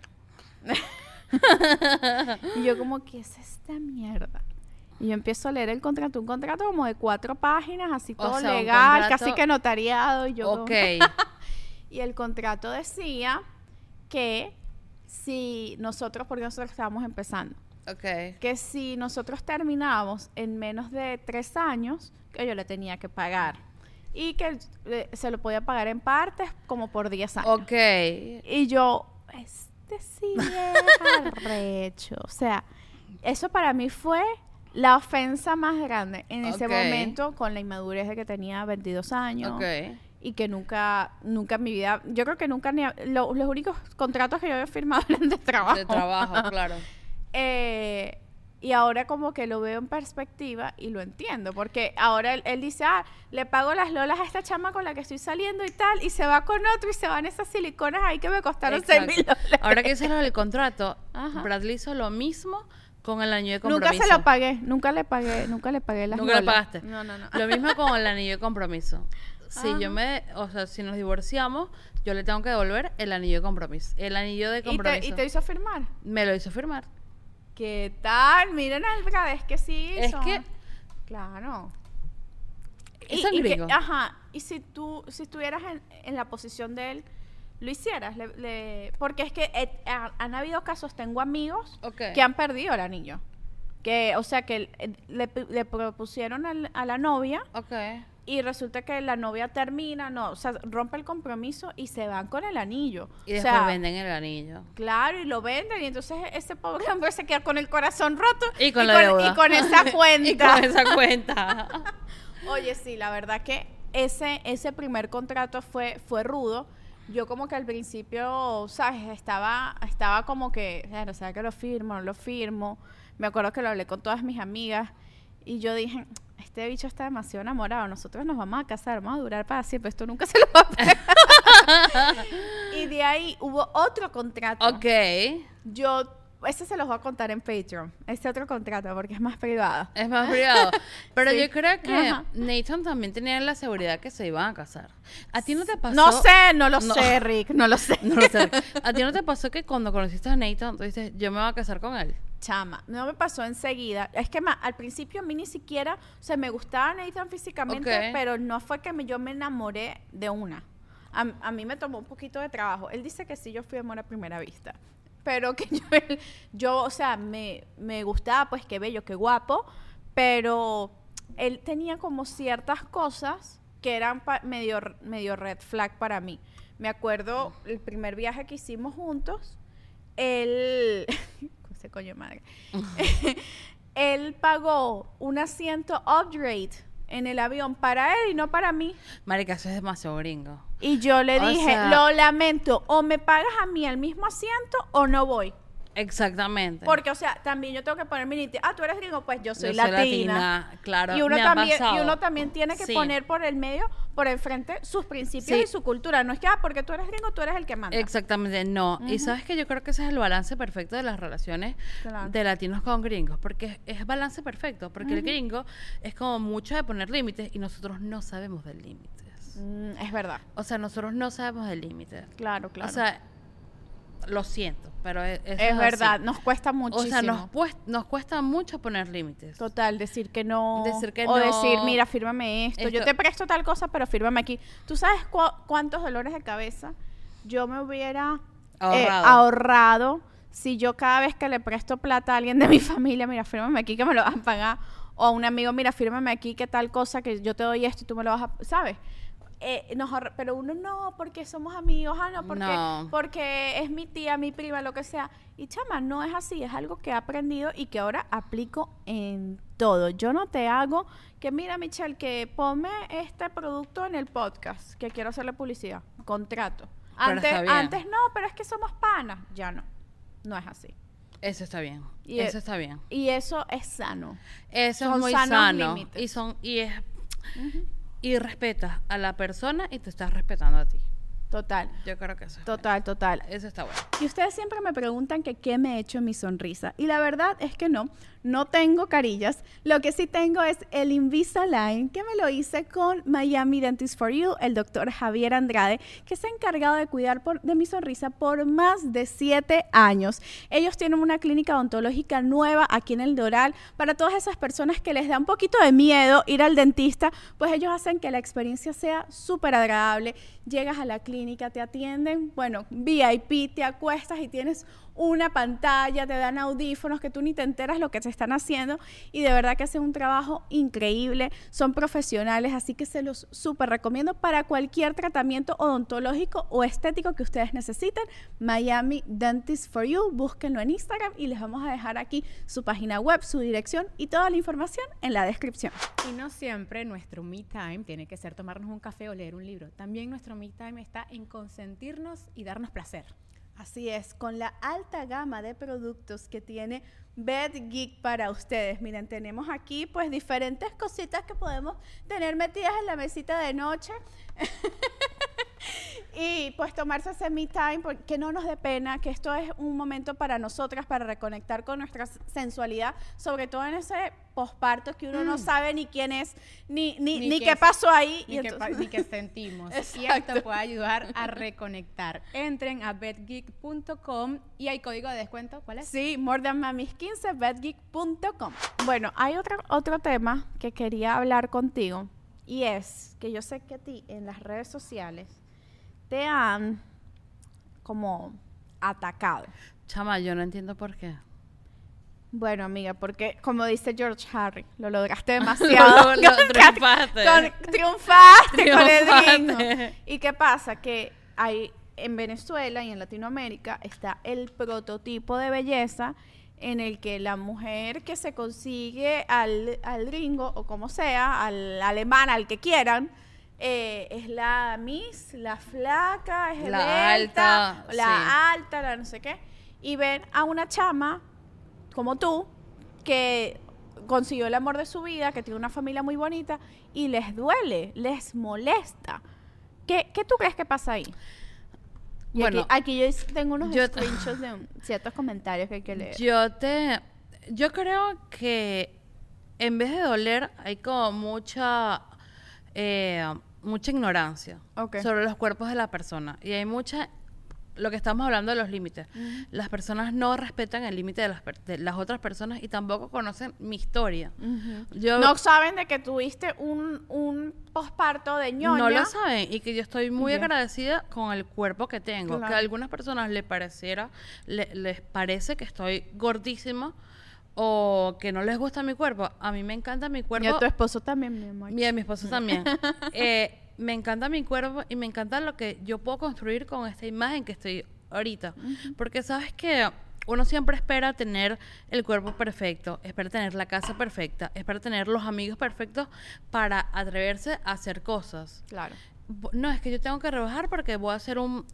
Y yo como, ¿qué es esta mierda? Y yo empiezo a leer el contrato, un contrato como de 4 páginas, así todo legal, casi que notariado. Y yo y el contrato decía que si nosotros, porque nosotros estábamos empezando, que si nosotros terminábamos en menos de 3 años, que yo le tenía que pagar. Y que se lo podía pagar en partes como por 10 años. Y yo, sí es arrecho. O sea, eso para mí fue La ofensa más grande en ese Ok. momento, con la inmadurez de que tenía 22 años. Ok. Y que nunca en mi vida, yo creo que nunca, los únicos contratos que yo había firmado eran de trabajo. De trabajo, claro. Y ahora como que lo veo en perspectiva y lo entiendo, porque ahora él dice, le pago las lolas a esta chama con la que estoy saliendo y tal, y se va con otro y se van esas siliconas ahí que me costaron Exacto. $6,000. Ahora que dices lo del contrato, Ajá. Bradley hizo lo mismo con el anillo de Nunca compromiso. se lo pagué, nunca le pagué las Nunca le lolas. pagaste. No. Lo mismo con el anillo de compromiso. Si Ajá. si nos divorciamos, yo le tengo que devolver el anillo de compromiso. El anillo de compromiso. ¿Y te hizo firmar? Me lo hizo firmar. ¿Qué tal? Miren al Brades que sí Es hizo. que- Claro. Es el gringo. Ajá. Y si estuvieras en la posición de él, lo hicieras. Porque es que han habido casos, tengo amigos Ok. que han perdido el anillo. O sea, que le propusieron a la novia Ok. y resulta que la novia termina, o sea, rompe el compromiso y se van con el anillo. Y O después sea, venden el anillo. Claro, y lo venden, y entonces ese pobre hombre se queda con el corazón roto Y con la deuda. y con esa cuenta. Y con esa cuenta. Oye, sí, la verdad que ese primer contrato fue rudo. Yo como que al principio, ¿sabes? Estaba como que, o sea, que lo firmo, no lo firmo. Me acuerdo que lo hablé con todas mis amigas y yo dije, este bicho está demasiado enamorado, nosotros nos vamos a casar, vamos a durar para siempre, esto nunca se lo va a pagar. Y de ahí hubo otro contrato. Ok. Ese se los voy a contar en Patreon, este otro contrato, porque es más privado. Es más privado. Pero Sí. yo creo que Ajá. Nathan también tenía la seguridad que se iban a casar. ¿A ti no te pasó? No sé, no lo No. sé, Rick, no lo sé. No lo sé. ¿A ti no te pasó que cuando conociste a Nathan, tú dices, yo me voy a casar con él? Chama, no me pasó enseguida. Es que al principio a mí ni siquiera, o sea, me gustaba Nathan físicamente, Ok. pero no fue que yo me enamoré de una. A mí me tomó un poquito de trabajo. Él dice que sí, yo fui amor a primera vista. Pero que yo o sea, me gustaba, pues, qué bello, qué guapo, pero él tenía como ciertas cosas que eran medio red flag para mí. Me acuerdo el primer viaje que hicimos juntos, él... ese coño de madre. Él pagó un asiento upgrade en el avión para él y no para mí. Marica, eso es demasiado gringo. Y yo le O dije, sea- lo lamento, o me pagas a mí el mismo asiento o no voy. Exactamente. Porque, o sea, también yo tengo que poner mi límite. Tú eres gringo, pues yo soy Yo soy latina. claro. Y uno, me ha pasado. también tiene que Sí. poner por el medio, por el frente, sus principios Sí. y su cultura. No es que, porque tú eres gringo, tú eres el que manda. Exactamente, no. Y sabes que yo creo que ese es el balance perfecto de las relaciones Claro. de latinos con gringos, porque es balance perfecto, porque el gringo es como mucho de poner límites y nosotros no sabemos de límites. Es verdad. O sea, nosotros no sabemos de límites. Claro, claro. O sea, lo siento, pero es verdad, así. nos cuesta muchísimo. O sea, nos cuesta mucho poner límites. Total, decir que no. Decir que o no. decir, mira, fírmame esto. Yo Esto- te presto tal cosa, pero fírmame aquí. ¿Tú sabes cuántos dolores de cabeza yo me hubiera ahorrado si yo cada vez que le presto plata a alguien de mi familia, mira, fírmame aquí que me lo vas a pagar? O a un amigo, mira, fírmame aquí que tal cosa que yo te doy esto y tú me lo vas a... ¿Sabes? Pero uno no, porque somos amigos, No. porque es mi tía, mi prima, lo que sea. Y chama, no es así, es algo que he aprendido y que ahora aplico en todo. Yo no te hago que, mira, Michelle, que ponme este producto en el podcast, que quiero hacerle publicidad, contrato. Pero está bien. Antes no, pero es que somos panas. Ya no es así. Eso está bien. Y Eso está bien. Y eso es sano. Eso Son es muy sanos sano. límites. Y respetas a la persona y te estás respetando a ti. Total. Yo creo que eso es Total. bueno. Eso está bueno. Y ustedes siempre me preguntan que qué me he hecho en mi sonrisa. Y la verdad es que no tengo carillas. Lo que sí tengo es el Invisalign, que me lo hice con Miami Dentist for You, el doctor Javier Andrade, que se ha encargado de cuidar de mi sonrisa por más de 7 años. Ellos tienen una clínica odontológica nueva aquí en El Doral. Para todas esas personas que les da un poquito de miedo ir al dentista, pues ellos hacen que la experiencia sea súper agradable. Llegas a la clínica, te atienden, bueno, VIP, te acuestas y tienes una pantalla, te dan audífonos que tú ni te enteras lo que se están haciendo y de verdad que hacen un trabajo increíble, son profesionales, así que se los súper recomiendo para cualquier tratamiento odontológico o estético que ustedes necesiten. Miami Dentist for You, búsquenlo en Instagram y les vamos a dejar aquí su página web, su dirección y toda la información en la descripción. Y no siempre nuestro me time tiene que ser tomarnos un café o leer un libro. También nuestro me time está en consentirnos y darnos placer. Así es, con la alta gama de productos que tiene BedGeek para ustedes. Miren, tenemos aquí pues diferentes cositas que podemos tener metidas en la mesita de noche. Y pues tomarse ese me time, que no nos dé pena, que esto es un momento para nosotras, para reconectar con nuestra sensualidad, sobre todo en ese posparto que uno no sabe ni quién es, ni qué pasó ahí. Ni qué sentimos. Exacto. Y esto puede ayudar a reconectar. Entren a bedgeek.com y hay código de descuento. ¿Cuál es? Sí, More Than Mamis 15, bedgeek.com. Bueno, hay otro tema que quería hablar contigo y es que yo sé que a ti en las redes sociales te han como atacado. Chama, yo no entiendo por qué. Bueno, amiga, porque como dice George Harry, lo lograste demasiado. Triunfaste con el gringo. ¿Y qué pasa? Que hay en Venezuela y en Latinoamérica está el prototipo de belleza en el que la mujer que se consigue al gringo o como sea, al alemán, al que quieran, es la Miss, la flaca, es la alta, la no sé qué. Y ven a una chama como tú, que consiguió el amor de su vida, que tiene una familia muy bonita, y les duele, les molesta. ¿Qué tú crees que pasa ahí? Y bueno, aquí yo tengo unos screenshots de ciertos comentarios que hay que leer. Yo creo que en vez de doler hay como mucha ignorancia sobre los cuerpos de la persona. Y hay lo que estamos hablando de los límites. Las personas no respetan el límite de las otras personas y tampoco conocen mi historia. No saben de que tuviste un posparto de ñoña. No lo saben y que yo estoy muy agradecida con el cuerpo que tengo. Claro. Que a algunas personas les parece que estoy gordísima o que no les gusta mi cuerpo. A mí me encanta mi cuerpo. Y a tu esposo también, mi amor. Y a mi esposo también. Me encanta mi cuerpo y me encanta lo que yo puedo construir con esta imagen que estoy ahorita. Porque sabes que uno siempre espera tener el cuerpo perfecto, espera tener la casa perfecta, espera tener los amigos perfectos para atreverse a hacer cosas. Claro. No, es que yo tengo que rebajar porque voy a hacer un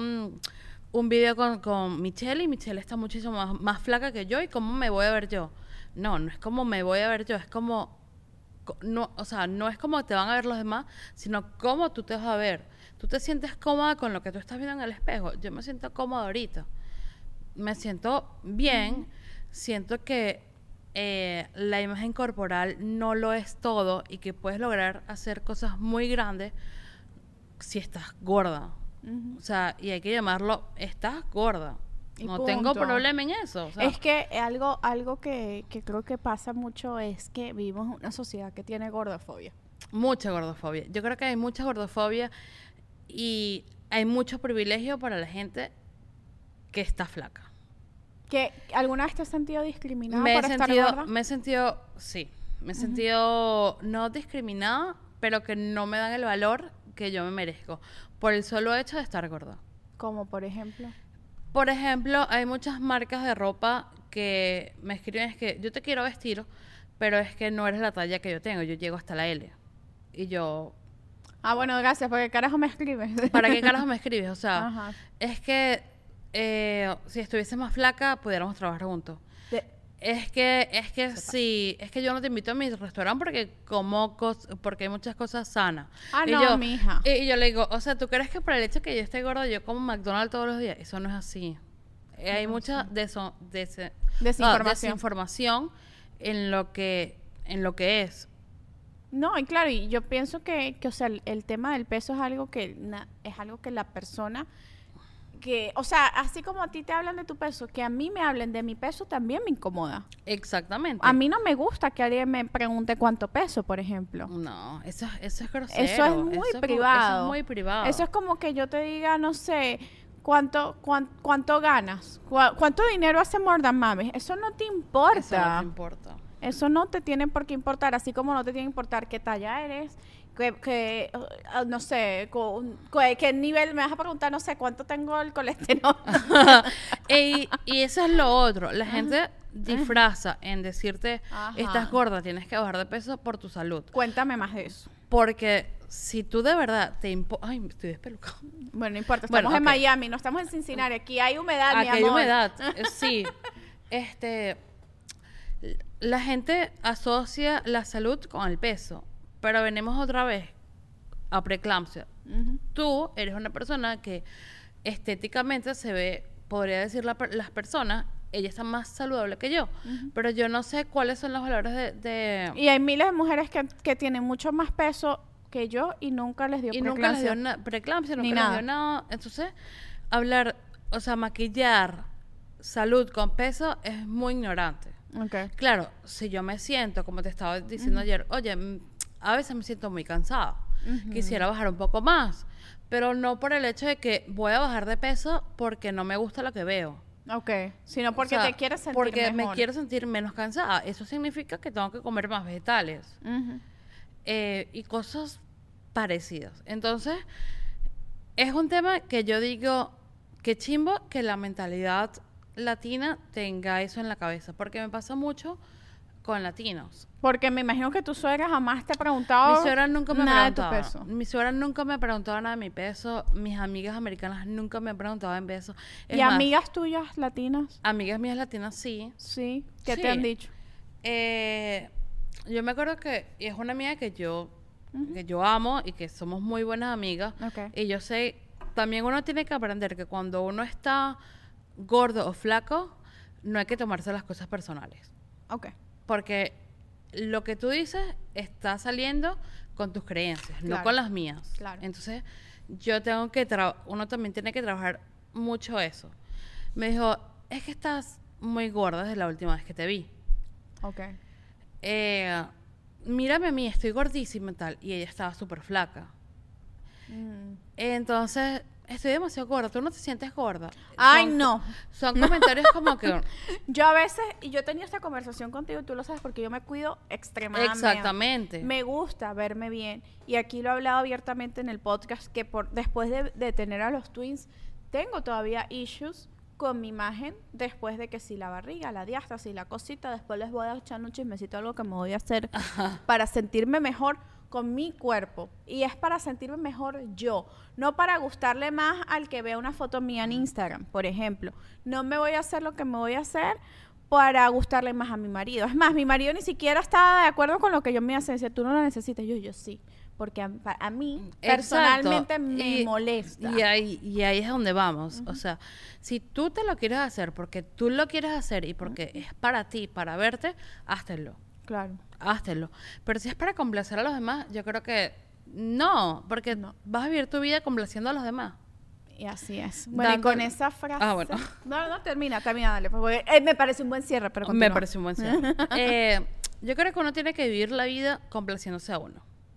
video con Michelle y Michelle está muchísimo más flaca que yo y cómo me voy a ver yo. No es como me voy a ver yo, es como... No, o sea, no es como te van a ver los demás, sino cómo tú te vas a ver. Tú te sientes cómoda con lo que tú estás viendo en el espejo. Yo me siento cómoda ahorita. Me siento bien. Siento que la imagen corporal no lo es todo y que puedes lograr hacer cosas muy grandes si estás gorda. O sea, y hay que llamarlo, estás gorda. Y no punto. tengo problema en eso. O sea, es que algo que creo que pasa mucho es que vivimos en una sociedad que tiene gordofobia. Mucha gordofobia. Yo creo que hay mucha gordofobia y hay mucho privilegio para la gente que está flaca. ¿Que alguna vez te has sentido discriminada por estar gorda? Me he sentido no discriminada, pero que no me dan el valor que yo me merezco por el solo hecho de estar gorda. Como por ejemplo... Por ejemplo, hay muchas marcas de ropa que me escriben, es que yo te quiero vestir, pero es que no eres la talla que yo tengo, yo llego hasta la L. Y yo... Ah, bueno, gracias, ¿para qué carajo me escribes? ¿Para qué carajo me escribes? O sea, Ajá. Es que si estuviese más flaca, pudiéramos trabajar juntos. Es que yo no te invito a mi restaurante porque hay muchas cosas sanas. Ah, no, mija. Y yo le digo, o sea, ¿tú crees que por el hecho que yo esté gorda yo como McDonald's todos los días? Eso no es así. Hay mucha desinformación en lo que es. No, y claro, y yo pienso que o sea, el tema del peso es algo que la persona que, o sea, así como a ti te hablan de tu peso, que a mí me hablen de mi peso también me incomoda. Exactamente. A mí no me gusta que alguien me pregunte cuánto peso, por ejemplo. No, eso es grosero. Eso es muy privado. Eso es muy privado. Eso es como que yo te diga, no sé, cuánto ganas, cuánto dinero hace More Than Mamis. Eso no te importa. Eso no te importa. Eso no te tiene por qué importar, así como no te tiene que importar qué talla eres, no sé, qué nivel, me vas a preguntar, no sé, cuánto tengo el colesterol. y eso es lo otro. La gente disfraza en decirte, Ajá. estás gorda, tienes que bajar de peso por tu salud. Cuéntame más de eso. Porque si tú de verdad te Ay, me estoy despelucado. Bueno, no importa, Bueno, estamos en ok. Miami, no estamos en Cincinnati, aquí hay humedad, mi Aquí hay amor. humedad. Sí. La gente asocia la salud con el peso, pero venimos otra vez a preeclampsia. Tú eres una persona que estéticamente se ve, podría decir las personas, ella está más saludable que yo, pero yo no sé cuáles son los valores de Y hay miles de mujeres que tienen mucho más peso que yo y nunca les dio y nunca les preeclampsia. dio preeclampsia, Ni nunca les nada. dio nada. Entonces, hablar, o sea, maquillar salud con peso es muy ignorante. Okay. Claro, si yo me siento, como te estaba diciendo ayer, oye, a veces me siento muy cansada, quisiera bajar un poco más, pero no por el hecho de que voy a bajar de peso porque no me gusta lo que veo. Ok, sino porque O sea, te quieres sentir porque mejor. me quiero sentir menos cansada. Eso significa que tengo que comer más vegetales Ujú. y cosas parecidas. Entonces, es un tema que yo digo, que chimbo que la mentalidad latina tenga eso en la cabeza, porque me pasa mucho con latinos. Porque me imagino que tu suegra jamás te ha preguntado Mi suegra nunca me ha nada de tu preguntado. peso. Mi suegra nunca me ha preguntado nada de mi peso. Mis amigas americanas nunca me han preguntado en peso. Es ¿Y más, amigas tuyas latinas? amigas mías latinas sí. Sí. ¿Qué Sí. te han dicho? Yo me acuerdo que es una amiga que yo amo y que somos muy buenas amigas. Ok. Y yo sé, también uno tiene que aprender que cuando uno está gordo o flaco, no hay que tomarse las cosas personales. Ok. Porque lo que tú dices está saliendo con tus creencias, no Claro. con las mías. Claro. Entonces, yo tengo que uno también tiene que trabajar mucho eso. Me dijo, es que estás muy gorda desde la última vez que te vi. Ok. Mírame a mí, estoy gordísima y tal. Y ella estaba súper flaca. Entonces, estoy demasiado gorda. ¿Tú no te sientes gorda? Ay, Son- no. Son comentarios como que... Yo a veces, y yo he tenido esta conversación contigo, y tú lo sabes, porque yo me cuido extremadamente. Exactamente. Me gusta verme bien. Y aquí lo he hablado abiertamente en el podcast, que después de tener a los twins, tengo todavía issues con mi imagen, después de que si la barriga, la diástasis, la cosita, después les voy a echar un chismecito, algo que me voy a hacer para sentirme mejor con mi cuerpo. Y es para sentirme mejor yo, no para gustarle más al que vea una foto mía en Instagram, por ejemplo. No me voy a hacer lo que me voy a hacer para gustarle más a mi marido. Es más, mi marido ni siquiera estaba de acuerdo con lo que yo me hacía. Decía, tú no lo necesitas. Yo sí. Porque a mí personalmente me molesta. Y ahí es donde vamos. O sea, si tú te lo quieres hacer porque tú lo quieres hacer y porque es para ti, para verte, háztelo. Claro. Háztelo. Pero si es para complacer a los demás, yo creo que no, porque vas a vivir tu vida complaciendo a los demás. Y así es. Bueno, y Dando- con esa frase... Ah, bueno. No, termina, dale. Porque, me parece un buen cierre, pero continúa. Me parece un buen cierre. Yo creo que uno tiene que vivir la vida complaciéndose a uno.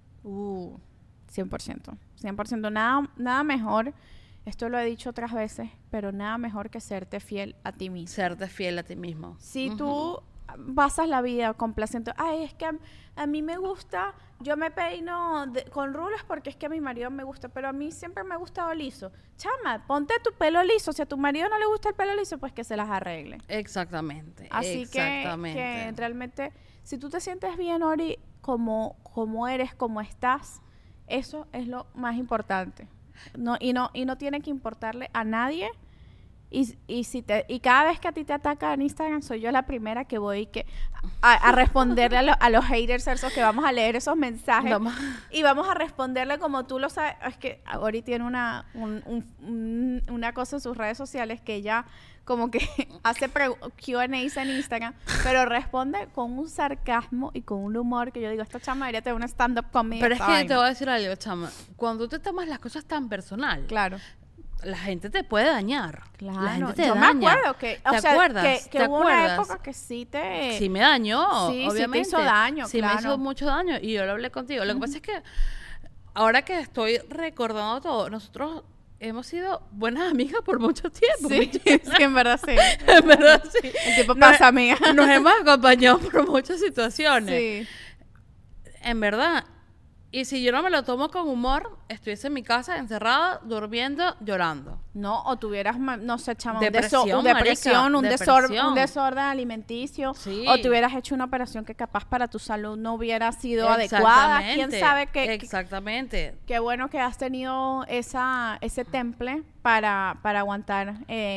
100%. 100%. Nada mejor, esto lo he dicho otras veces, pero nada mejor que serte fiel a ti mismo. Serte fiel a ti mismo. Si tú pasas la vida complaciendo, ay, es que a mí me gusta, yo me peino con rulos porque es que a mi marido me gusta, pero a mí siempre me ha gustado liso. Chama, ponte tu pelo liso. Si a tu marido no le gusta el pelo liso, pues que se las arregle. Exactamente. Así exactamente. que realmente, si tú te sientes bien, Ori, como eres, como estás, eso es lo más importante. Y no tiene que importarle a nadie. Y cada vez que a ti te ataca en Instagram, soy yo la primera que voy a responderle a los haters esos, que vamos a leer esos mensajes y vamos a responderle como tú lo sabes. Es que Ori tiene una cosa en sus redes sociales que ella como que hace Q&As en Instagram, pero responde con un sarcasmo y con un humor que yo digo, esta chama debería tener una stand-up comedy. Pero es esta que vaina. te voy a decir algo, chama. Cuando tú te tomas las cosas tan personal, Claro. la gente te puede dañar. Claro, La gente te yo daña. me acuerdo que, ¿Te acuerdas? que ¿Te hubo una acuerdas? época que sí te... Sí me dañó, Sí, sí te obviamente. hizo daño, Sí me claro. hizo mucho daño y yo lo hablé contigo. Lo que pasa es que ahora que estoy recordando todo, nosotros hemos sido buenas amigas por mucho tiempo. Sí, sí, en verdad sí. En verdad, sí. El tiempo pasa, amiga. Nos hemos acompañado por muchas situaciones. Sí. En verdad. Y si yo no me lo tomo con humor, estuviese en mi casa encerrada, durmiendo, llorando. No, o tuvieras, no sé, chama, Depresión, depresión, marica, un desorden alimenticio, Sí. o te hubieras hecho una operación que capaz para tu salud no hubiera sido adecuada. ¿Quién sabe qué? Exactamente. Qué bueno que has tenido ese temple para aguantar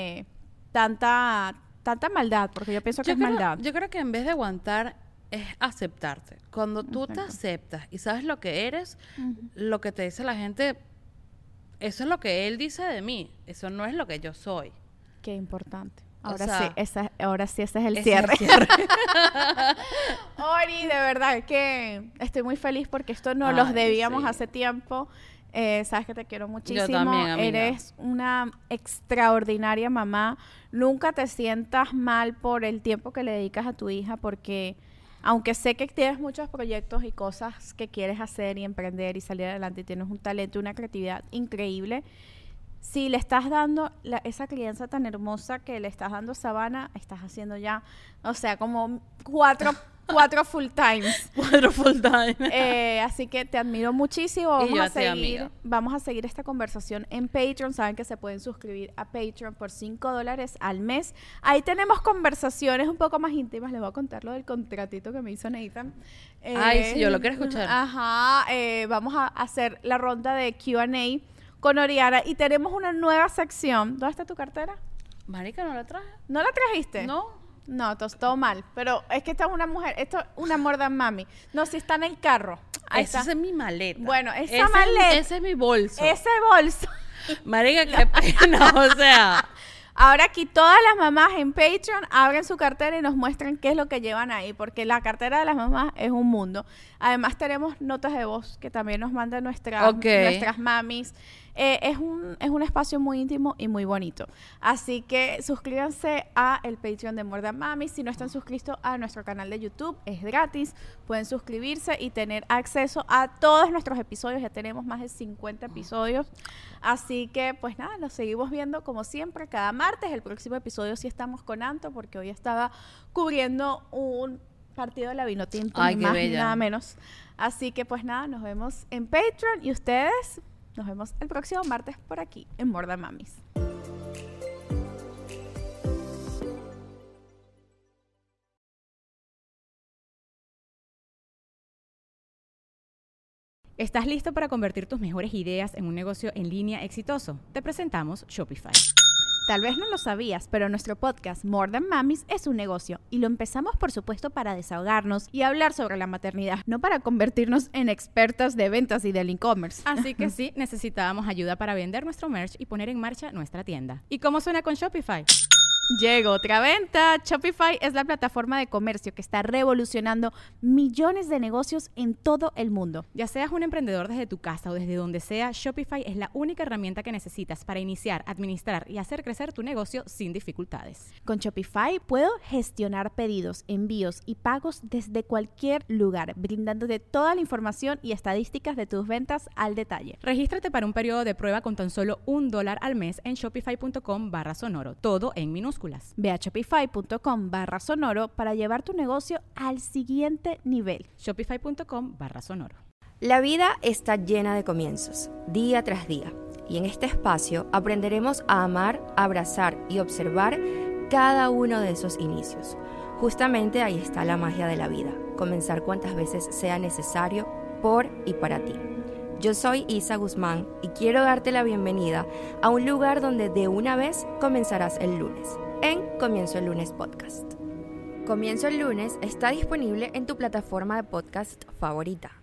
tanta maldad, porque yo pienso que es maldad. Yo creo que en vez de aguantar es aceptarte. Cuando tú te aceptas y sabes lo que eres, lo que te dice la gente, eso es lo que él dice de mí, eso no es lo que yo soy. Qué importante. O Ahora sea, sí, ese es el ese cierre. es el cierre. Ori, de verdad que estoy muy feliz porque esto nos Ay, los debíamos sí. hace tiempo. Sabes que te quiero muchísimo. Yo también, amiga. Eres una extraordinaria mamá. Nunca te sientas mal por el tiempo que le dedicas a tu hija, porque aunque sé que tienes muchos proyectos y cosas que quieres hacer y emprender y salir adelante, y tienes un talento y una creatividad increíble, si le estás dando esa crianza tan hermosa que le estás dando a Savannah, estás haciendo ya, o sea, como cuatro full times. 4 full time. Así que te admiro muchísimo. Y yo a ti, amiga. Vamos a seguir esta conversación en Patreon. Saben que se pueden suscribir a Patreon por $5 al mes. Ahí tenemos conversaciones un poco más íntimas. Les voy a contar lo del contratito que me hizo Nathan. Ay, sí, yo lo quiero escuchar. Ajá. Vamos a hacer la ronda de Q&A con Oriana y tenemos una nueva sección. ¿Dónde está tu cartera? Marica, ¿no la traje? ¿No la trajiste? No. No, todo mal. Pero es que esta es una mujer, esto es una morda mami. No, si está en el carro. Ahí Esa está. es mi maleta. Bueno, esa maleta. Ese es mi bolso. Ese bolso. Marica, qué pena, o sea. Ahora aquí todas las mamás en Patreon abren su cartera y nos muestran qué es lo que llevan ahí, porque la cartera de las mamás es un mundo. Además tenemos notas de voz que también nos mandan nuestras mamis. Es un espacio muy íntimo y muy bonito. Así que suscríbanse a el Patreon de More Than Mami. Si no están suscritos a nuestro canal de YouTube, es gratis. Pueden suscribirse y tener acceso a todos nuestros episodios. Ya tenemos más de 50 episodios. Así que, pues nada, nos seguimos viendo como siempre cada martes. El próximo episodio sí estamos con Anto, porque hoy estaba cubriendo un partido de la Vinotinto, Ay, ni qué más ni bella. nada menos. Así que, pues nada, nos vemos en Patreon y ustedes nos vemos el próximo martes por aquí en More Than Mamis. ¿Estás listo para convertir tus mejores ideas en un negocio en línea exitoso? Te presentamos Shopify. Tal vez no lo sabías, pero nuestro podcast More Than Mamis es un negocio y lo empezamos, por supuesto, para desahogarnos y hablar sobre la maternidad, no para convertirnos en expertas de ventas y del e-commerce. Así que sí, necesitábamos ayuda para vender nuestro merch y poner en marcha nuestra tienda. ¿Y cómo suena con Shopify? Llegó otra venta. Shopify es la plataforma de comercio que está revolucionando millones de negocios en todo el mundo. Ya seas un emprendedor desde tu casa o desde donde sea, Shopify es la única herramienta que necesitas para iniciar, administrar y hacer crecer tu negocio sin dificultades. Con Shopify puedo gestionar pedidos, envíos y pagos desde cualquier lugar, brindándote toda la información y estadísticas de tus ventas al detalle. Regístrate para un periodo de prueba con tan solo $1 al mes en shopify.com/sonoro, todo en minúsculas. Ve a shopify.com/sonoro para llevar tu negocio al siguiente nivel. Shopify.com/sonoro. La vida está llena de comienzos, día tras día, y en este espacio aprenderemos a amar, abrazar y observar cada uno de esos inicios. Justamente ahí está la magia de la vida, comenzar cuantas veces sea necesario por y para ti. Yo soy Isa Guzmán y quiero darte la bienvenida a un lugar donde de una vez comenzarás el lunes, en Comienzo el Lunes Podcast. Comienzo el Lunes está disponible en tu plataforma de podcast favorita.